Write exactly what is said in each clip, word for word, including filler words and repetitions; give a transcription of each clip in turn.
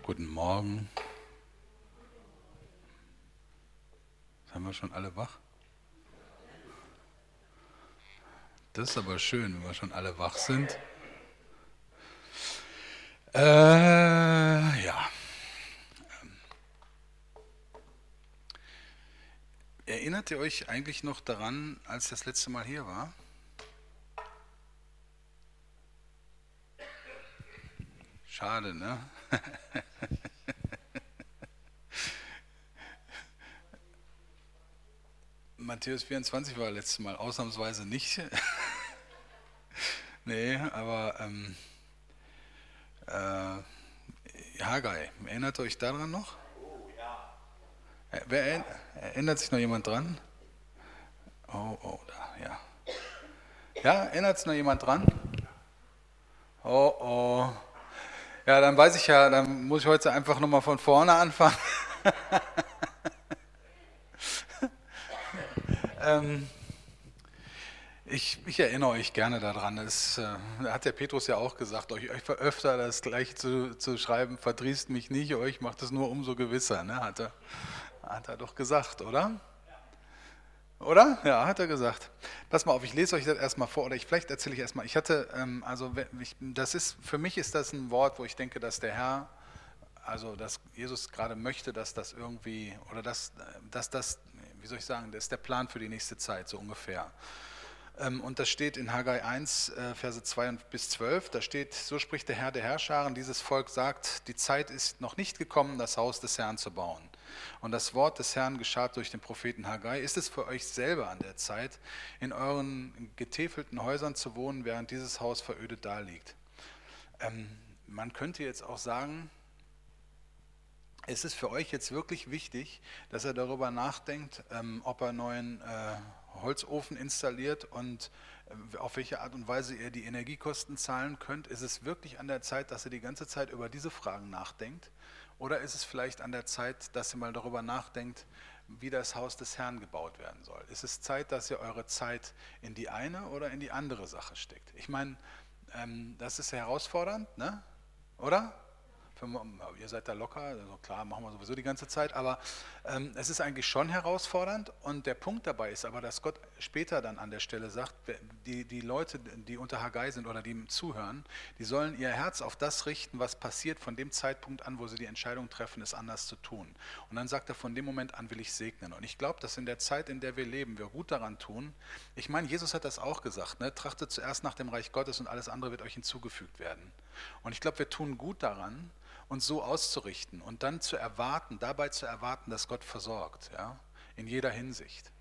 Guten Morgen. Haben wir schon alle wach? Das ist aber schön, wenn wir schon alle wach sind. Äh, ja. Erinnert ihr euch eigentlich noch daran, als ich das letzte Mal hier war? Schade, ne? Matthäus vierundzwanzig war das letzte Mal, ausnahmsweise nicht. Nee, aber ähm, äh, Haggai, erinnert ihr euch daran noch? Äh, Wer erinn- erinnert sich noch jemand dran? Oh, oh, da, ja. Ja, erinnert sich noch jemand dran? Oh, oh. Ja, dann weiß ich ja, dann muss ich heute einfach nochmal von vorne anfangen. ähm, ich, ich erinnere euch gerne daran. Das äh, hat der Petrus ja auch gesagt, euch, euch öfter das Gleiche zu, zu schreiben, verdrießt mich nicht, euch macht es nur umso gewisser. Ne? Hat, er, hat er doch gesagt, oder? Oder? Ja, hat er gesagt. Pass mal auf, ich lese euch das erstmal vor, oder ich, vielleicht erzähle ich erstmal. Ich hatte, ähm, also ich, das ist, für mich ist das ein Wort, wo ich denke, dass der Herr, also dass Jesus gerade möchte, dass das irgendwie, oder dass, dass das, wie soll ich sagen, das ist der Plan für die nächste Zeit, so ungefähr. Ähm, Und das steht in Haggai eins, äh, Verse zwei bis zwölf, da steht, so spricht der Herr der Herrscharen, dieses Volk sagt, die Zeit ist noch nicht gekommen, das Haus des Herrn zu bauen. Und das Wort des Herrn geschah durch den Propheten Haggai. Ist es für euch selber an der Zeit, in euren getäfelten Häusern zu wohnen, während dieses Haus verödet daliegt? Ähm, man könnte jetzt auch sagen, ist es für euch jetzt wirklich wichtig, dass er darüber nachdenkt, ähm, ob er einen neuen äh, Holzofen installiert und äh, auf welche Art und Weise ihr die Energiekosten zahlen könnt? Ist es wirklich an der Zeit, dass ihr die ganze Zeit über diese Fragen nachdenkt? Oder ist es vielleicht an der Zeit, dass ihr mal darüber nachdenkt, wie das Haus des Herrn gebaut werden soll? Ist es Zeit, dass ihr eure Zeit in die eine oder in die andere Sache steckt? Ich meine, ähm, das ist herausfordernd, ne? Oder? Ihr seid da locker, also klar, machen wir sowieso die ganze Zeit, aber ähm, es ist eigentlich schon herausfordernd und der Punkt dabei ist aber, dass Gott später dann an der Stelle sagt, die, die Leute, die unter Haggai sind oder die ihm zuhören, die sollen ihr Herz auf das richten, was passiert von dem Zeitpunkt an, wo sie die Entscheidung treffen, es anders zu tun. Und dann sagt er, von dem Moment an will ich segnen. Und ich glaube, dass in der Zeit, in der wir leben, wir gut daran tun, ich meine, Jesus hat das auch gesagt, ne? Trachtet zuerst nach dem Reich Gottes und alles andere wird euch hinzugefügt werden. Und ich glaube, wir tun gut daran, uns so auszurichten und dann zu erwarten, dabei zu erwarten, dass Gott versorgt, ja, in jeder Hinsicht.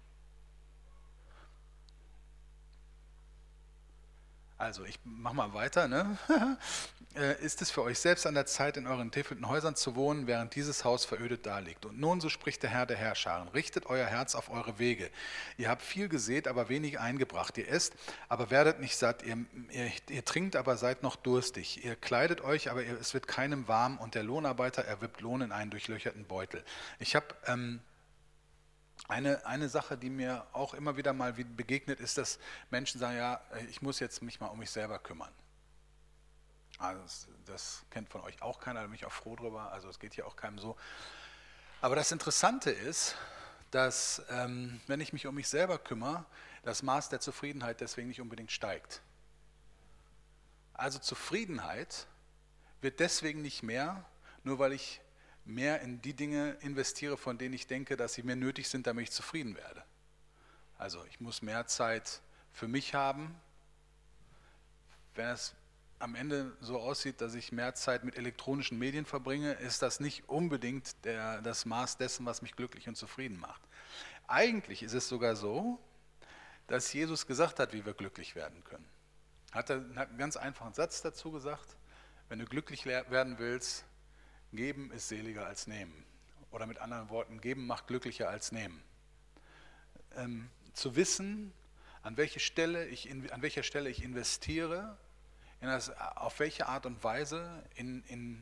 Also, ich mache mal weiter. Ne? Ist es für euch selbst an der Zeit, in euren täfelten Häusern zu wohnen, während dieses Haus verödet daliegt? Und nun, so spricht der Herr der Herrscharen, richtet euer Herz auf eure Wege. Ihr habt viel gesät, aber wenig eingebracht. Ihr esst, aber werdet nicht satt. Ihr, ihr, ihr trinkt, aber seid noch durstig. Ihr kleidet euch, aber ihr, es wird keinem warm. Und der Lohnarbeiter erwirbt Lohn in einen durchlöcherten Beutel. Ich habe... Ähm, Eine, eine Sache, die mir auch immer wieder mal begegnet, ist, dass Menschen sagen, ja, ich muss jetzt mich mal um mich selber kümmern. Also das, das kennt von euch auch keiner, da bin ich auch froh drüber, also es geht hier auch keinem so. Aber das Interessante ist, dass ähm, wenn ich mich um mich selber kümmere, das Maß der Zufriedenheit deswegen nicht unbedingt steigt. Also Zufriedenheit wird deswegen nicht mehr, nur weil ich mehr in die Dinge investiere, von denen ich denke, dass sie mir nötig sind, damit ich zufrieden werde. Also ich muss mehr Zeit für mich haben. Wenn es am Ende so aussieht, dass ich mehr Zeit mit elektronischen Medien verbringe, ist das nicht unbedingt der, das Maß dessen, was mich glücklich und zufrieden macht. Eigentlich ist es sogar so, dass Jesus gesagt hat, wie wir glücklich werden können. Hat er hat einen ganz einfachen Satz dazu gesagt: Wenn du glücklich werden willst, geben ist seliger als nehmen. Oder mit anderen Worten, geben macht glücklicher als nehmen. Ähm, zu wissen, an, welche Stelle ich, an welcher Stelle ich investiere, in das, auf welche Art und Weise, in, in,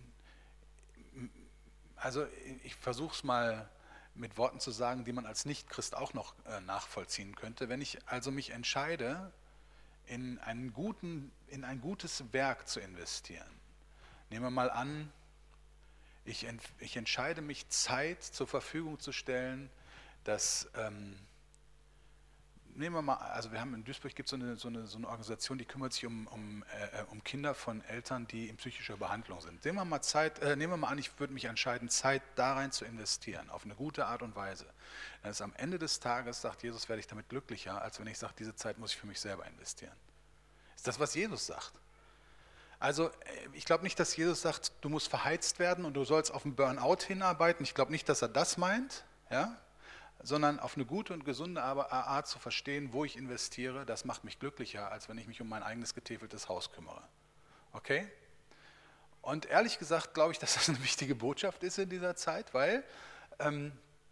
also ich versuche es mal mit Worten zu sagen, die man als Nicht-Christ auch noch äh, nachvollziehen könnte. Wenn ich also mich entscheide, in, einen guten, in ein gutes Werk zu investieren, nehmen wir mal an, Ich, ent, ich entscheide mich, Zeit zur Verfügung zu stellen, dass, ähm, nehmen wir mal, also wir haben in Duisburg gibt so eine, so eine, so eine Organisation, die kümmert sich um, um, äh, um Kinder von Eltern, die in psychischer Behandlung sind. Nehmen wir mal Zeit, äh, nehmen wir mal an, ich würde mich entscheiden, Zeit da rein zu investieren, auf eine gute Art und Weise. Dann ist am Ende des Tages, sagt Jesus, werde ich damit glücklicher, als wenn ich sage, diese Zeit muss ich für mich selber investieren. Ist das, was Jesus sagt? Also ich glaube nicht, dass Jesus sagt, du musst verheizt werden und du sollst auf einen Burnout hinarbeiten. Ich glaube nicht, dass er das meint, ja? Sondern auf eine gute und gesunde Art zu verstehen, wo ich investiere, das macht mich glücklicher, als wenn ich mich um mein eigenes getäfeltes Haus kümmere. Okay? Und ehrlich gesagt glaube ich, dass das eine wichtige Botschaft ist in dieser Zeit, weil ähm,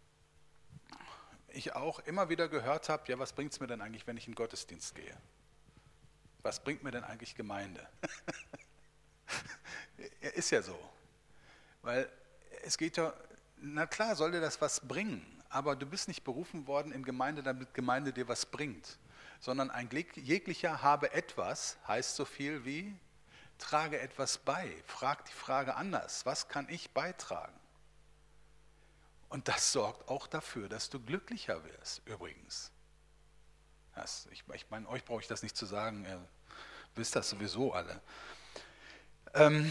ich auch immer wieder gehört habe, ja, was bringt es mir denn eigentlich, wenn ich in den Gottesdienst gehe? Was bringt mir denn eigentlich Gemeinde? Ist ja so. Weil es geht ja, na klar, soll dir das was bringen, aber du bist nicht berufen worden in Gemeinde, damit Gemeinde dir was bringt, sondern ein jeglicher habe etwas, heißt so viel wie, trage etwas bei. Frag die Frage anders, was kann ich beitragen? Und das sorgt auch dafür, dass du glücklicher wirst, übrigens. Das, ich, ich meine, euch brauche ich das nicht zu sagen, ihr wisst das sowieso alle. Ähm,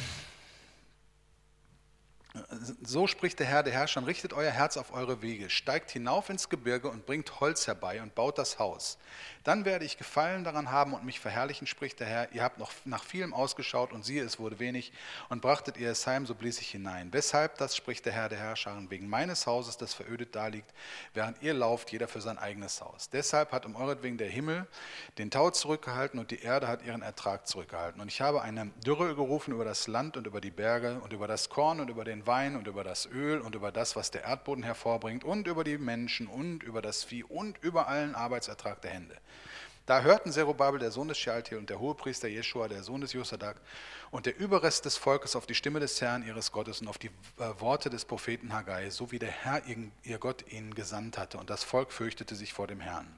so spricht der Herr, der Herrscher, richtet euer Herz auf eure Wege, steigt hinauf ins Gebirge und bringt Holz herbei und baut das Haus. Dann werde ich Gefallen daran haben und mich verherrlichen, spricht der Herr. Ihr habt noch nach vielem ausgeschaut und siehe, es wurde wenig und brachtet ihr es heim, so blies ich hinein. Weshalb das, spricht der Herr, der Herrscher, wegen meines Hauses, das verödet daliegt, während ihr lauft, jeder für sein eigenes Haus. Deshalb hat um euretwegen der Himmel den Tau zurückgehalten und die Erde hat ihren Ertrag zurückgehalten. Und ich habe eine Dürre gerufen über das Land und über die Berge und über das Korn und über den Wein und über das Öl und über das, was der Erdboden hervorbringt und über die Menschen und über das Vieh und über allen Arbeitsertrag der Hände. Da hörten Zerubabel, der Sohn des Shealtiel, und der Hohepriester Jeschua, der Sohn des Josadak, und der Überrest des Volkes auf die Stimme des Herrn, ihres Gottes, und auf die äh, Worte des Propheten Haggai, so wie der Herr, ihr Gott, ihnen gesandt hatte. Und das Volk fürchtete sich vor dem Herrn.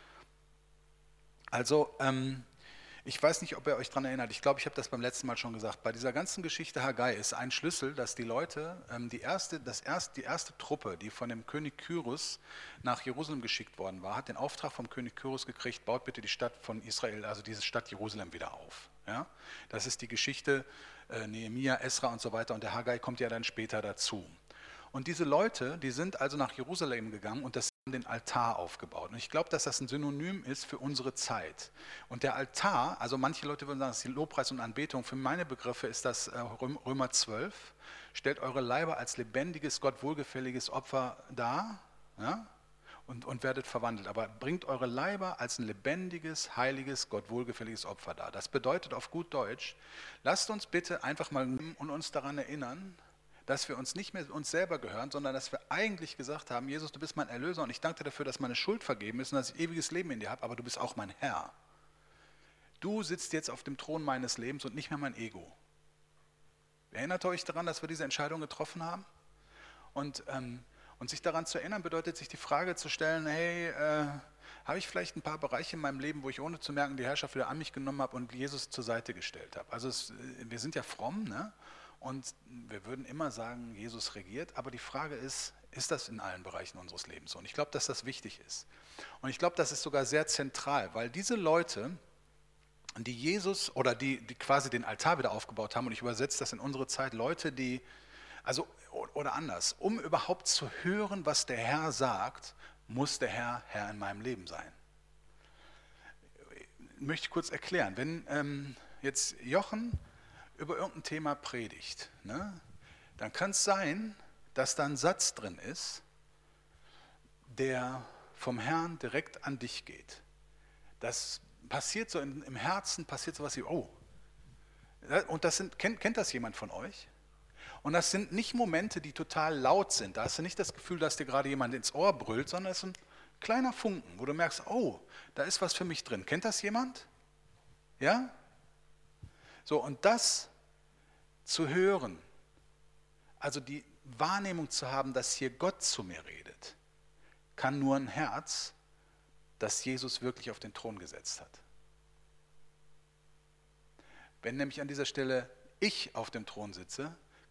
Also, ähm, ich weiß nicht, ob ihr euch daran erinnert, ich glaube, ich habe das beim letzten Mal schon gesagt, bei dieser ganzen Geschichte Haggai ist ein Schlüssel, dass die Leute, ähm, die, erste, das erst, die erste Truppe, die von dem König Kyrus nach Jerusalem geschickt worden war, hat den Auftrag vom König Kyrus gekriegt, baut bitte die Stadt von Israel, also diese Stadt Jerusalem wieder auf. Ja? Das ist die Geschichte äh, Nehemia, Esra und so weiter und der Haggai kommt ja dann später dazu. Und diese Leute, die sind also nach Jerusalem gegangen und das den Altar aufgebaut. Und ich glaube, dass das ein Synonym ist für unsere Zeit. Und der Altar, also manche Leute würden sagen, das ist die Lobpreis und Anbetung, für meine Begriffe ist das Römer zwölf, stellt eure Leiber als lebendiges, Gott wohlgefälliges Opfer dar, ja, und, und werdet verwandelt. Aber bringt eure Leiber als ein lebendiges, heiliges, Gott wohlgefälliges Opfer dar. Das bedeutet auf gut Deutsch, lasst uns bitte einfach mal und uns daran erinnern, dass wir uns nicht mehr uns selber gehören, sondern dass wir eigentlich gesagt haben, Jesus, du bist mein Erlöser und ich danke dir dafür, dass meine Schuld vergeben ist und dass ich ewiges Leben in dir habe, aber du bist auch mein Herr. Du sitzt jetzt auf dem Thron meines Lebens und nicht mehr mein Ego. Erinnert euch daran, dass wir diese Entscheidung getroffen haben? Und, ähm, und sich daran zu erinnern, bedeutet sich die Frage zu stellen, hey, äh, habe ich vielleicht ein paar Bereiche in meinem Leben, wo ich ohne zu merken die Herrschaft wieder an mich genommen habe und Jesus zur Seite gestellt habe. Also es, wir sind ja fromm, ne? Und wir würden immer sagen, Jesus regiert, aber die Frage ist, ist das in allen Bereichen unseres Lebens so? Und ich glaube, dass das wichtig ist. Und ich glaube, das ist sogar sehr zentral, weil diese Leute, die Jesus oder die, die quasi den Altar wieder aufgebaut haben, und ich übersetze das in unsere Zeit, Leute, die, also oder anders, um überhaupt zu hören, was der Herr sagt, muss der Herr Herr in meinem Leben sein. Ich möchte kurz erklären, wenn ähm, jetzt Jochen über irgendein Thema predigt, ne, dann kann es sein, dass da ein Satz drin ist, der vom Herrn direkt an dich geht. Das passiert so in, im Herzen, passiert sowas wie, oh, und das sind, kennt, kennt das jemand von euch? Und das sind nicht Momente, die total laut sind, da hast du nicht das Gefühl, dass dir gerade jemand ins Ohr brüllt, sondern es ist ein kleiner Funken, wo du merkst, oh, da ist was für mich drin. Kennt das jemand? Ja? So, und das zu hören, also die Wahrnehmung zu haben, dass hier Gott zu mir redet, kann nur ein Herz, das Jesus wirklich auf den Thron gesetzt hat. Wenn nämlich an dieser Stelle ich auf dem Thron sitze,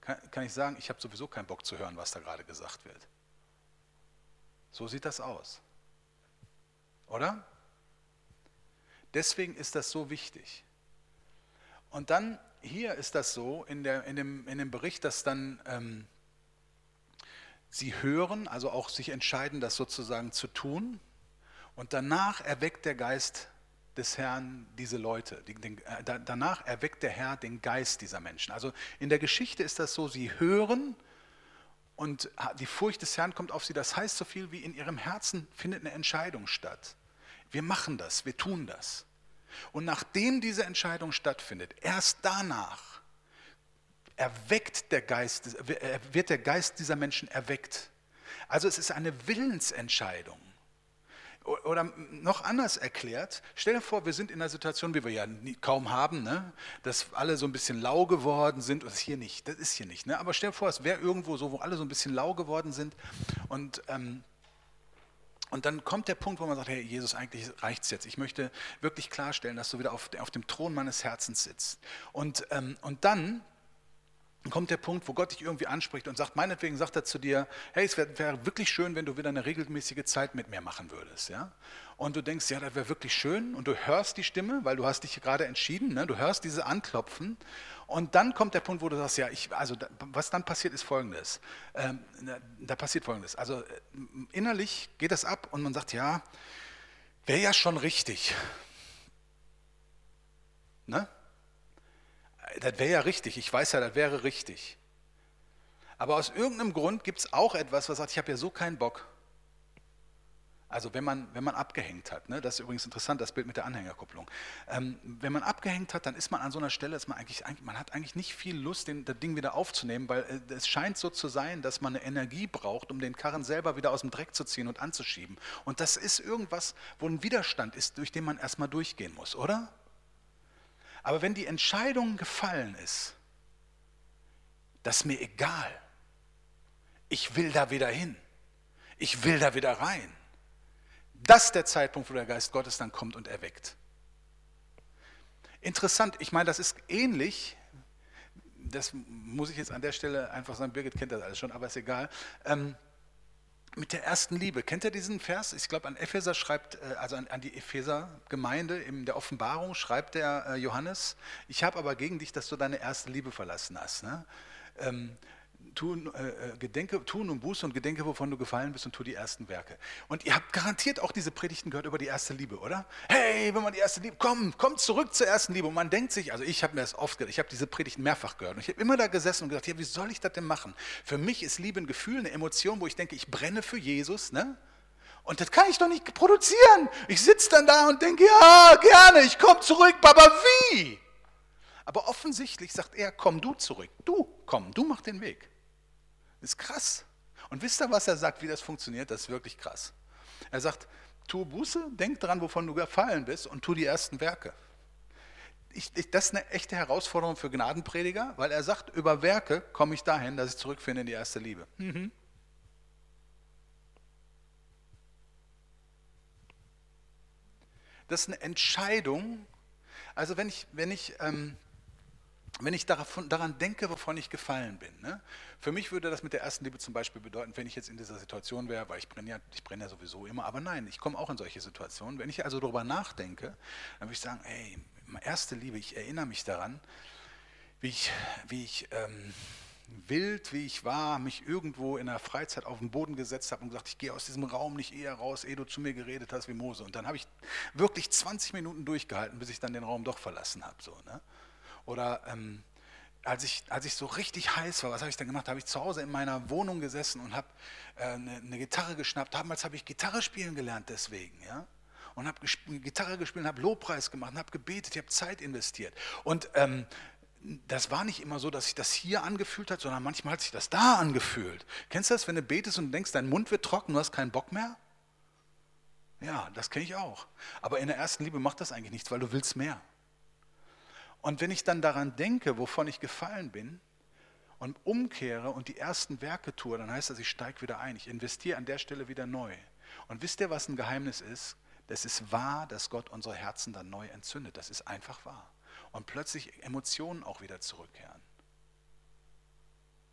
kann, kann ich sagen, ich habe sowieso keinen Bock zu hören, was da gerade gesagt wird. So sieht das aus. Oder? Deswegen ist das so wichtig. Und dann, hier ist das so, in, der, in, dem, in dem Bericht, dass dann ähm, sie hören, also auch sich entscheiden, das sozusagen zu tun. Und danach erweckt der Geist des Herrn diese Leute. Den, den, äh, danach erweckt der Herr den Geist dieser Menschen. Also in der Geschichte ist das so, sie hören und die Furcht des Herrn kommt auf sie. Das heißt so viel wie in ihrem Herzen findet eine Entscheidung statt. Wir machen das, wir tun das. Und nachdem diese Entscheidung stattfindet, erst danach erweckt der Geist, wird der Geist dieser Menschen erweckt. Also es ist eine Willensentscheidung. Oder noch anders erklärt, stell dir vor, wir sind in einer Situation, wie wir ja kaum haben, ne? Dass alle so ein bisschen lau geworden sind, und das ist hier nicht, das ist hier nicht. Ne? Aber stell dir vor, es wäre irgendwo so, wo alle so ein bisschen lau geworden sind und, ähm, und dann kommt der Punkt, wo man sagt, hey Jesus, eigentlich reicht es jetzt. Ich möchte wirklich klarstellen, dass du wieder auf, auf dem Thron meines Herzens sitzt. Und, ähm, und dann kommt der Punkt, wo Gott dich irgendwie anspricht und sagt, meinetwegen sagt er zu dir, hey, es wäre wär wirklich schön, wenn du wieder eine regelmäßige Zeit mit mir machen würdest. Ja? Und du denkst, ja, das wäre wirklich schön und du hörst die Stimme, weil du hast dich gerade entschieden, ne? Du hörst diese Anklopfen und dann kommt der Punkt, wo du sagst, ja, ich, also da, was dann passiert ist Folgendes, ähm, da passiert Folgendes, also äh, innerlich geht das ab und man sagt, ja, wäre ja schon richtig, ne? Das wäre ja richtig, ich weiß ja, das wäre richtig. Aber aus irgendeinem Grund gibt es auch etwas, was sagt, ich habe ja so keinen Bock. Also wenn man, wenn man abgehängt hat, ne, das ist übrigens interessant, das Bild mit der Anhängerkupplung. Ähm, wenn man abgehängt hat, dann ist man an so einer Stelle, dass man eigentlich, man hat eigentlich nicht viel Lust, den, das Ding wieder aufzunehmen, weil äh, es scheint so zu sein, dass man eine Energie braucht, um den Karren selber wieder aus dem Dreck zu ziehen und anzuschieben. Und das ist irgendwas, wo ein Widerstand ist, durch den man erstmal durchgehen muss, oder? Aber wenn die Entscheidung gefallen ist, das ist mir egal. Ich will da wieder hin. Ich will da wieder rein. Das ist der Zeitpunkt, wo der Geist Gottes dann kommt und erweckt. Interessant, ich meine, das ist ähnlich, das muss ich jetzt an der Stelle einfach sagen, Birgit kennt das alles schon, aber ist egal, ähm, mit der ersten Liebe. Kennt ihr diesen Vers? Ich glaube, an Epheser schreibt, also an, an die Epheser-Gemeinde in der Offenbarung schreibt der äh, Johannes, ich habe aber gegen dich, dass du deine erste Liebe verlassen hast. Ne? Ähm, tu, äh, gedenke, tu nun Buße und gedenke, wovon du gefallen bist und tu die ersten Werke. Und ihr habt garantiert auch diese Predigten gehört über die erste Liebe, oder? Hey, wenn man die erste Liebe, komm, komm zurück zur ersten Liebe. Und man denkt sich, also ich habe mir das oft gehört, ich habe diese Predigten mehrfach gehört. Und ich habe immer da gesessen und gedacht, ja, wie soll ich das denn machen? Für mich ist Liebe ein Gefühl, eine Emotion, wo ich denke, ich brenne für Jesus, ne? Und das kann ich doch nicht produzieren. Ich sitze dann da und denke, ja, gerne, ich komme zurück, aber wie? Aber offensichtlich sagt er, komm du zurück, du, komm, du mach den Weg. Das ist krass. Und wisst ihr, was er sagt, wie das funktioniert? Das ist wirklich krass. Er sagt, tu Buße, denk dran, wovon du gefallen bist und tu die ersten Werke. Ich, ich, das ist eine echte Herausforderung für Gnadenprediger, weil er sagt, über Werke komme ich dahin, dass ich zurückfinde in die erste Liebe. Mhm. Das ist eine Entscheidung. Also wenn ich, wenn ich, ähm, wenn ich daran, daran denke, wovon ich gefallen bin. Ne? Für mich würde das mit der ersten Liebe zum Beispiel bedeuten, wenn ich jetzt in dieser Situation wäre, weil ich brenne ja, ich brenne ja sowieso immer, aber nein, ich komme auch in solche Situationen. Wenn ich also darüber nachdenke, dann würde ich sagen, ey, meine erste Liebe, ich erinnere mich daran, wie ich, wie ich ähm, wild, wie ich war, mich irgendwo in der Freizeit auf den Boden gesetzt habe und gesagt, ich gehe aus diesem Raum nicht eher raus, ehe du zu mir geredet hast wie Mose. Und dann habe ich wirklich zwanzig Minuten durchgehalten, bis ich dann den Raum doch verlassen habe. So, ne? Oder ähm, als, ich, als ich so richtig heiß war, was habe ich dann gemacht? Da habe ich zu Hause in meiner Wohnung gesessen und habe äh, eine, eine Gitarre geschnappt. Damals habe ich Gitarre spielen gelernt deswegen. Ja? Und habe Gitarre gespielt, habe Lobpreis gemacht, habe gebetet, ich habe Zeit investiert. Und ähm, das war nicht immer so, dass sich das hier angefühlt hat, sondern manchmal hat sich das da angefühlt. Kennst du das, wenn du betest und denkst, dein Mund wird trocken, du hast keinen Bock mehr? Ja, das kenne ich auch. Aber in der ersten Liebe macht das eigentlich nichts, weil du willst mehr. Und wenn ich dann daran denke, wovon ich gefallen bin und umkehre und die ersten Werke tue, dann heißt das, ich steige wieder ein. Ich investiere an der Stelle wieder neu. Und wisst ihr, was ein Geheimnis ist? Das ist wahr, dass Gott unsere Herzen dann neu entzündet. Das ist einfach wahr. Und plötzlich Emotionen auch wieder zurückkehren.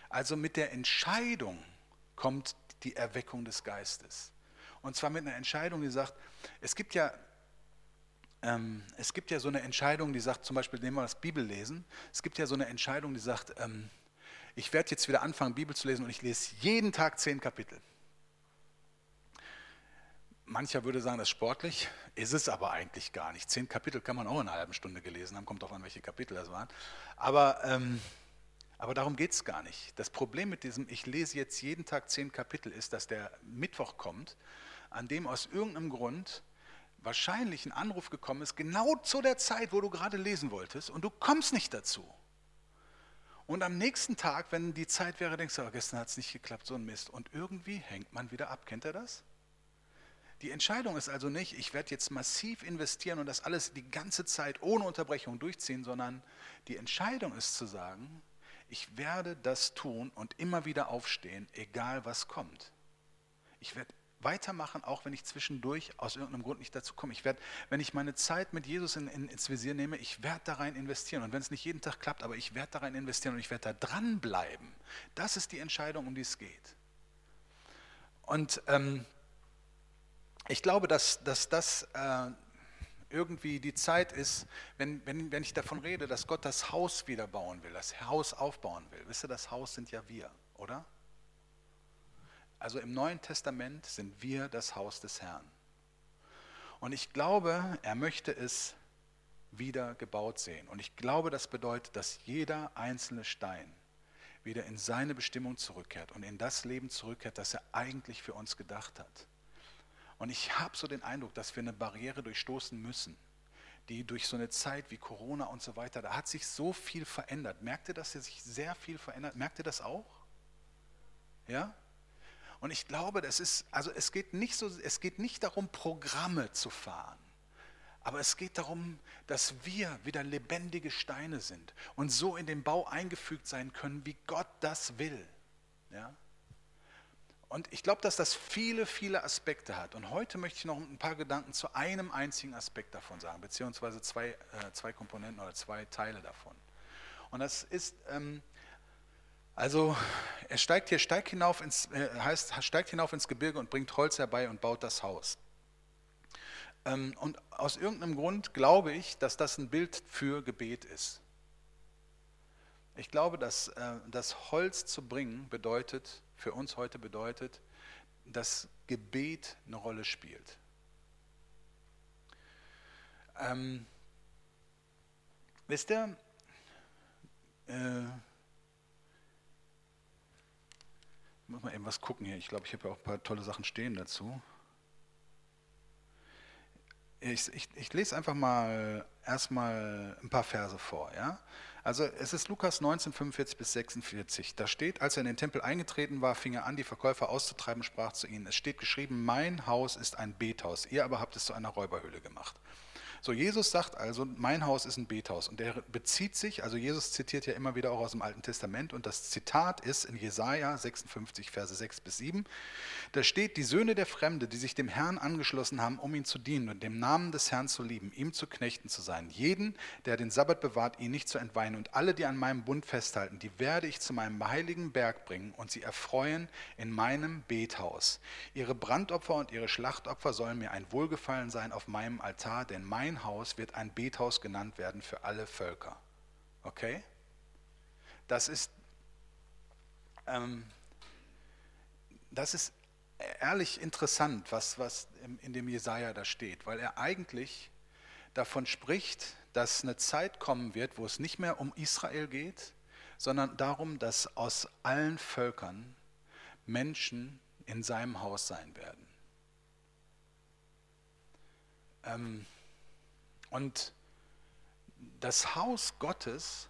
Also mit der Entscheidung kommt die Erweckung des Geistes. Und zwar mit einer Entscheidung, die sagt, es gibt ja, ähm, es gibt ja so eine Entscheidung, die sagt, zum Beispiel nehmen wir das Bibellesen, es gibt ja so eine Entscheidung, die sagt, ähm, ich werde jetzt wieder anfangen, Bibel zu lesen und ich lese jeden Tag zehn Kapitel. Mancher würde sagen, das ist sportlich, ist es aber eigentlich gar nicht. Zehn Kapitel kann man auch in einer halben Stunde gelesen haben, kommt drauf an, welche Kapitel das waren. Aber, ähm, aber darum geht es gar nicht. Das Problem mit diesem, ich lese jetzt jeden Tag zehn Kapitel, ist, dass der Mittwoch kommt, an dem aus irgendeinem Grund wahrscheinlich ein Anruf gekommen ist, genau zu der Zeit, wo du gerade lesen wolltest, und du kommst nicht dazu. Und am nächsten Tag, wenn die Zeit wäre, denkst du, oh, gestern hat es nicht geklappt, so ein Mist. Und irgendwie hängt man wieder ab. Kennt ihr das? Die Entscheidung ist also nicht, ich werde jetzt massiv investieren und das alles die ganze Zeit ohne Unterbrechung durchziehen, sondern die Entscheidung ist zu sagen, ich werde das tun und immer wieder aufstehen, egal was kommt. Ich werde weitermachen, auch wenn ich zwischendurch aus irgendeinem Grund nicht dazu komme. Ich werde, wenn ich meine Zeit mit Jesus in, in, ins Visier nehme, ich werde da rein investieren. Und wenn es nicht jeden Tag klappt, aber ich werde da rein investieren und ich werde da dranbleiben. Das ist die Entscheidung, um die es geht. Und ähm, ich glaube, dass, dass das äh, irgendwie die Zeit ist, wenn, wenn, wenn ich davon rede, dass Gott das Haus wieder bauen will, das Haus aufbauen will. Wisst ihr, das Haus sind ja wir, oder? Also im Neuen Testament sind wir das Haus des Herrn. Und ich glaube, er möchte es wieder gebaut sehen. Und ich glaube, das bedeutet, dass jeder einzelne Stein wieder in seine Bestimmung zurückkehrt und in das Leben zurückkehrt, das er eigentlich für uns gedacht hat. Und ich habe so den Eindruck, dass wir eine Barriere durchstoßen müssen, die durch so eine Zeit wie Corona und so weiter, da hat sich so viel verändert. Merkt ihr, dass sich sehr viel verändert? Merkt ihr das auch? Ja? Und ich glaube, das ist, also es geht nicht so, es geht nicht darum, Programme zu fahren, aber es geht darum, dass wir wieder lebendige Steine sind und so in den Bau eingefügt sein können, wie Gott das will. Ja? Und ich glaube, dass das viele, viele Aspekte hat. Und heute möchte ich noch ein paar Gedanken zu einem einzigen Aspekt davon sagen, beziehungsweise zwei, äh, zwei Komponenten oder zwei Teile davon. Und das ist, ähm, also er steigt hier, steigt hinauf ins, äh, heißt, steigt hinauf ins Gebirge und bringt Holz herbei und baut das Haus. Ähm, und aus irgendeinem Grund glaube ich, dass das ein Bild für Gebet ist. Ich glaube, dass äh, das Holz zu bringen bedeutet, für uns heute bedeutet, dass Gebet eine Rolle spielt. Ähm, wisst ihr, äh, ich muss mal eben was gucken hier. Ich glaube, ich habe ja auch ein paar tolle Sachen stehen dazu. Ich, ich, ich lese einfach mal erstmal ein paar Verse vor. Ja? Also es ist Lukas neunzehn, fünfundvierzig bis sechsundvierzig. Da steht, als er in den Tempel eingetreten war, fing er an, die Verkäufer auszutreiben, sprach zu ihnen. Es steht geschrieben, mein Haus ist ein Bethaus, ihr aber habt es zu einer Räuberhöhle gemacht. So, Jesus sagt also, mein Haus ist ein Bethaus. Und der bezieht sich, also Jesus zitiert ja immer wieder auch aus dem Alten Testament. Und das Zitat ist in Jesaja sechsundfünfzig, Verse sechs bis sieben. Da steht, die Söhne der Fremde, die sich dem Herrn angeschlossen haben, um ihn zu dienen und dem Namen des Herrn zu lieben, ihm zu Knechten zu sein. Jeden, der den Sabbat bewahrt, ihn nicht zu entweihen. Und alle, die an meinem Bund festhalten, die werde ich zu meinem heiligen Berg bringen und sie erfreuen in meinem Bethaus. Ihre Brandopfer und ihre Schlachtopfer sollen mir ein Wohlgefallen sein auf meinem Altar, denn mein Haus wird ein Bethaus genannt werden für alle Völker. Okay? Das ist, ähm, das ist ehrlich interessant, was, was in dem Jesaja da steht, weil er eigentlich davon spricht, dass eine Zeit kommen wird, wo es nicht mehr um Israel geht, sondern darum, dass aus allen Völkern Menschen in seinem Haus sein werden. Ähm, Und das Haus Gottes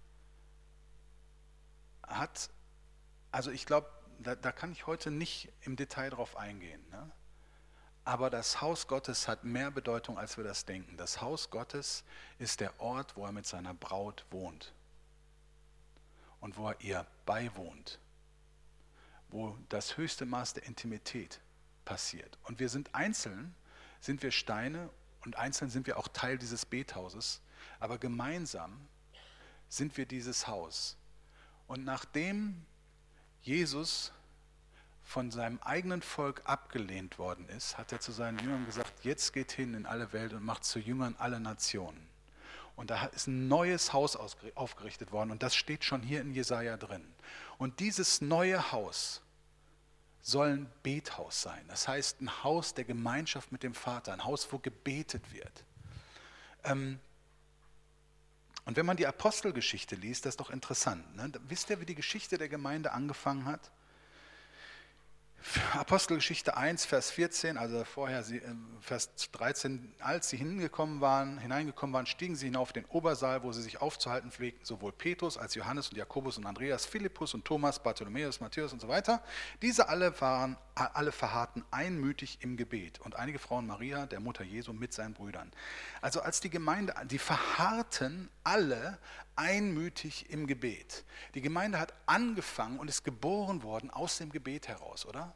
hat, also ich glaube, da, da kann ich heute nicht im Detail drauf eingehen, ne? Aber das Haus Gottes hat mehr Bedeutung, als wir das denken. Das Haus Gottes ist der Ort, wo er mit seiner Braut wohnt und wo er ihr beiwohnt, wo das höchste Maß der Intimität passiert. Und wir sind einzeln, sind wir Steine, und einzeln sind wir auch Teil dieses Bethauses, aber gemeinsam sind wir dieses Haus. Und nachdem Jesus von seinem eigenen Volk abgelehnt worden ist, hat er zu seinen Jüngern gesagt, jetzt geht hin in alle Welt und macht zu Jüngern alle Nationen. Und da ist ein neues Haus aufgerichtet worden und das steht schon hier in Jesaja drin. Und dieses neue Haus soll ein Bethaus sein. Das heißt, ein Haus der Gemeinschaft mit dem Vater, ein Haus, wo gebetet wird. Ähm, und wenn man die Apostelgeschichte liest, das ist doch interessant. Ne? Wisst ihr, wie die Geschichte der Gemeinde angefangen hat? Apostelgeschichte eins, Vers vierzehn, also vorher sie, Vers dreizehn, als sie hingekommen waren, hineingekommen waren, stiegen sie hinauf in den Obersaal, wo sie sich aufzuhalten pflegten, sowohl Petrus als Johannes und Jakobus und Andreas, Philippus und Thomas, Bartholomäus, Matthäus und so weiter. Diese alle, waren, alle verharrten einmütig im Gebet und einige Frauen Maria, der Mutter Jesu, mit seinen Brüdern. Also als die Gemeinde, die verharrten alle einmütig im Gebet. Die Gemeinde hat angefangen und ist geboren worden aus dem Gebet heraus, oder?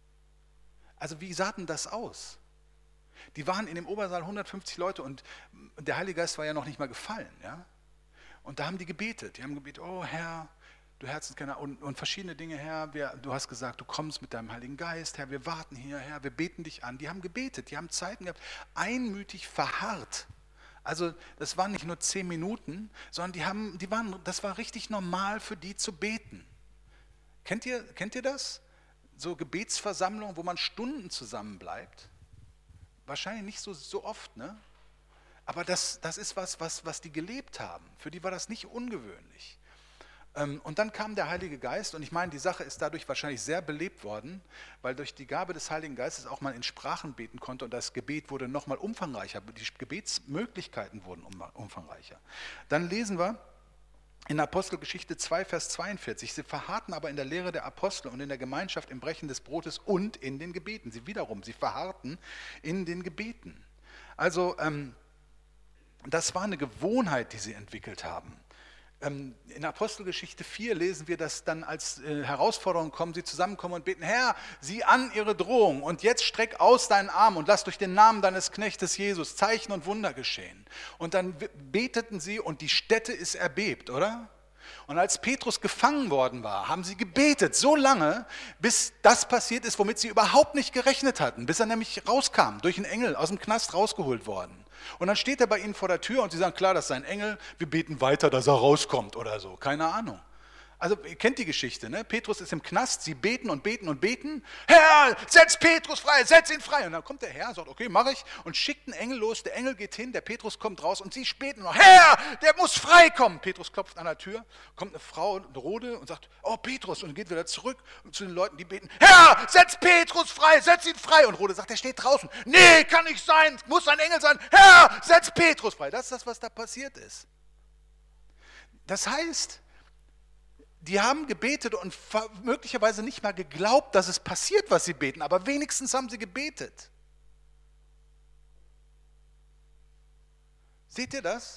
Also wie sah denn das aus? Die waren in dem Obersaal hundertfünfzig Leute und der Heilige Geist war ja noch nicht mal gefallen. Ja? Und da haben die gebetet. Die haben gebetet, oh Herr, du Herzenskenner und, und verschiedene Dinge, Herr. Wir, du hast gesagt, du kommst mit deinem Heiligen Geist, Herr, wir warten hier, Herr, wir beten dich an. Die haben gebetet, die haben Zeiten gehabt, einmütig verharrt. Also das waren nicht nur zehn Minuten, sondern die haben, die waren, das war richtig normal für die zu beten. Kennt ihr, kennt ihr das? So Gebetsversammlungen, wo man Stunden zusammen bleibt? Wahrscheinlich nicht so, so oft, ne? Aber das, das ist was, was, was die gelebt haben. Für die war das nicht ungewöhnlich. Und dann kam der Heilige Geist und ich meine, die Sache ist dadurch wahrscheinlich sehr belebt worden, weil durch die Gabe des Heiligen Geistes auch man in Sprachen beten konnte und das Gebet wurde nochmal umfangreicher, die Gebetsmöglichkeiten wurden umfangreicher. Dann lesen wir in Apostelgeschichte zwei, Vers zweiundvierzig, sie verharrten aber in der Lehre der Apostel und in der Gemeinschaft im Brechen des Brotes und in den Gebeten. Sie wiederum, sie verharrten in den Gebeten. Also ähm, das war eine Gewohnheit, die sie entwickelt haben. In Apostelgeschichte vier lesen wir, dass dann als Herausforderung kommen, sie zusammenkommen und beten, Herr, sieh an ihre Drohung und jetzt streck aus deinen Arm und lass durch den Namen deines Knechtes Jesus Zeichen und Wunder geschehen. Und dann beteten sie und die Stätte ist erbebt, oder? Und als Petrus gefangen worden war, haben sie gebetet so lange, bis das passiert ist, womit sie überhaupt nicht gerechnet hatten, bis er nämlich rauskam, durch einen Engel aus dem Knast rausgeholt worden. Und dann steht er bei ihnen vor der Tür und sie sagen, klar, das ist ein Engel, wir beten weiter, dass er rauskommt oder so, keine Ahnung. Also ihr kennt die Geschichte, ne? Petrus ist im Knast, sie beten und beten und beten. Herr, setz Petrus frei, setz ihn frei. Und dann kommt der Herr, sagt, okay, mache ich und schickt einen Engel los. Der Engel geht hin, der Petrus kommt raus und sie beten noch, Herr, der muss frei kommen. Petrus klopft an der Tür, kommt eine Frau, eine Rode und sagt, oh Petrus, und geht wieder zurück zu den Leuten, die beten, Herr, setz Petrus frei, setz ihn frei. Und Rode sagt, der steht draußen. Nee, kann nicht sein, muss ein Engel sein. Herr, setz Petrus frei. Das ist das, was da passiert ist. Das heißt, die haben gebetet und möglicherweise nicht mal geglaubt, dass es passiert, was sie beten, aber wenigstens haben sie gebetet. Seht ihr das?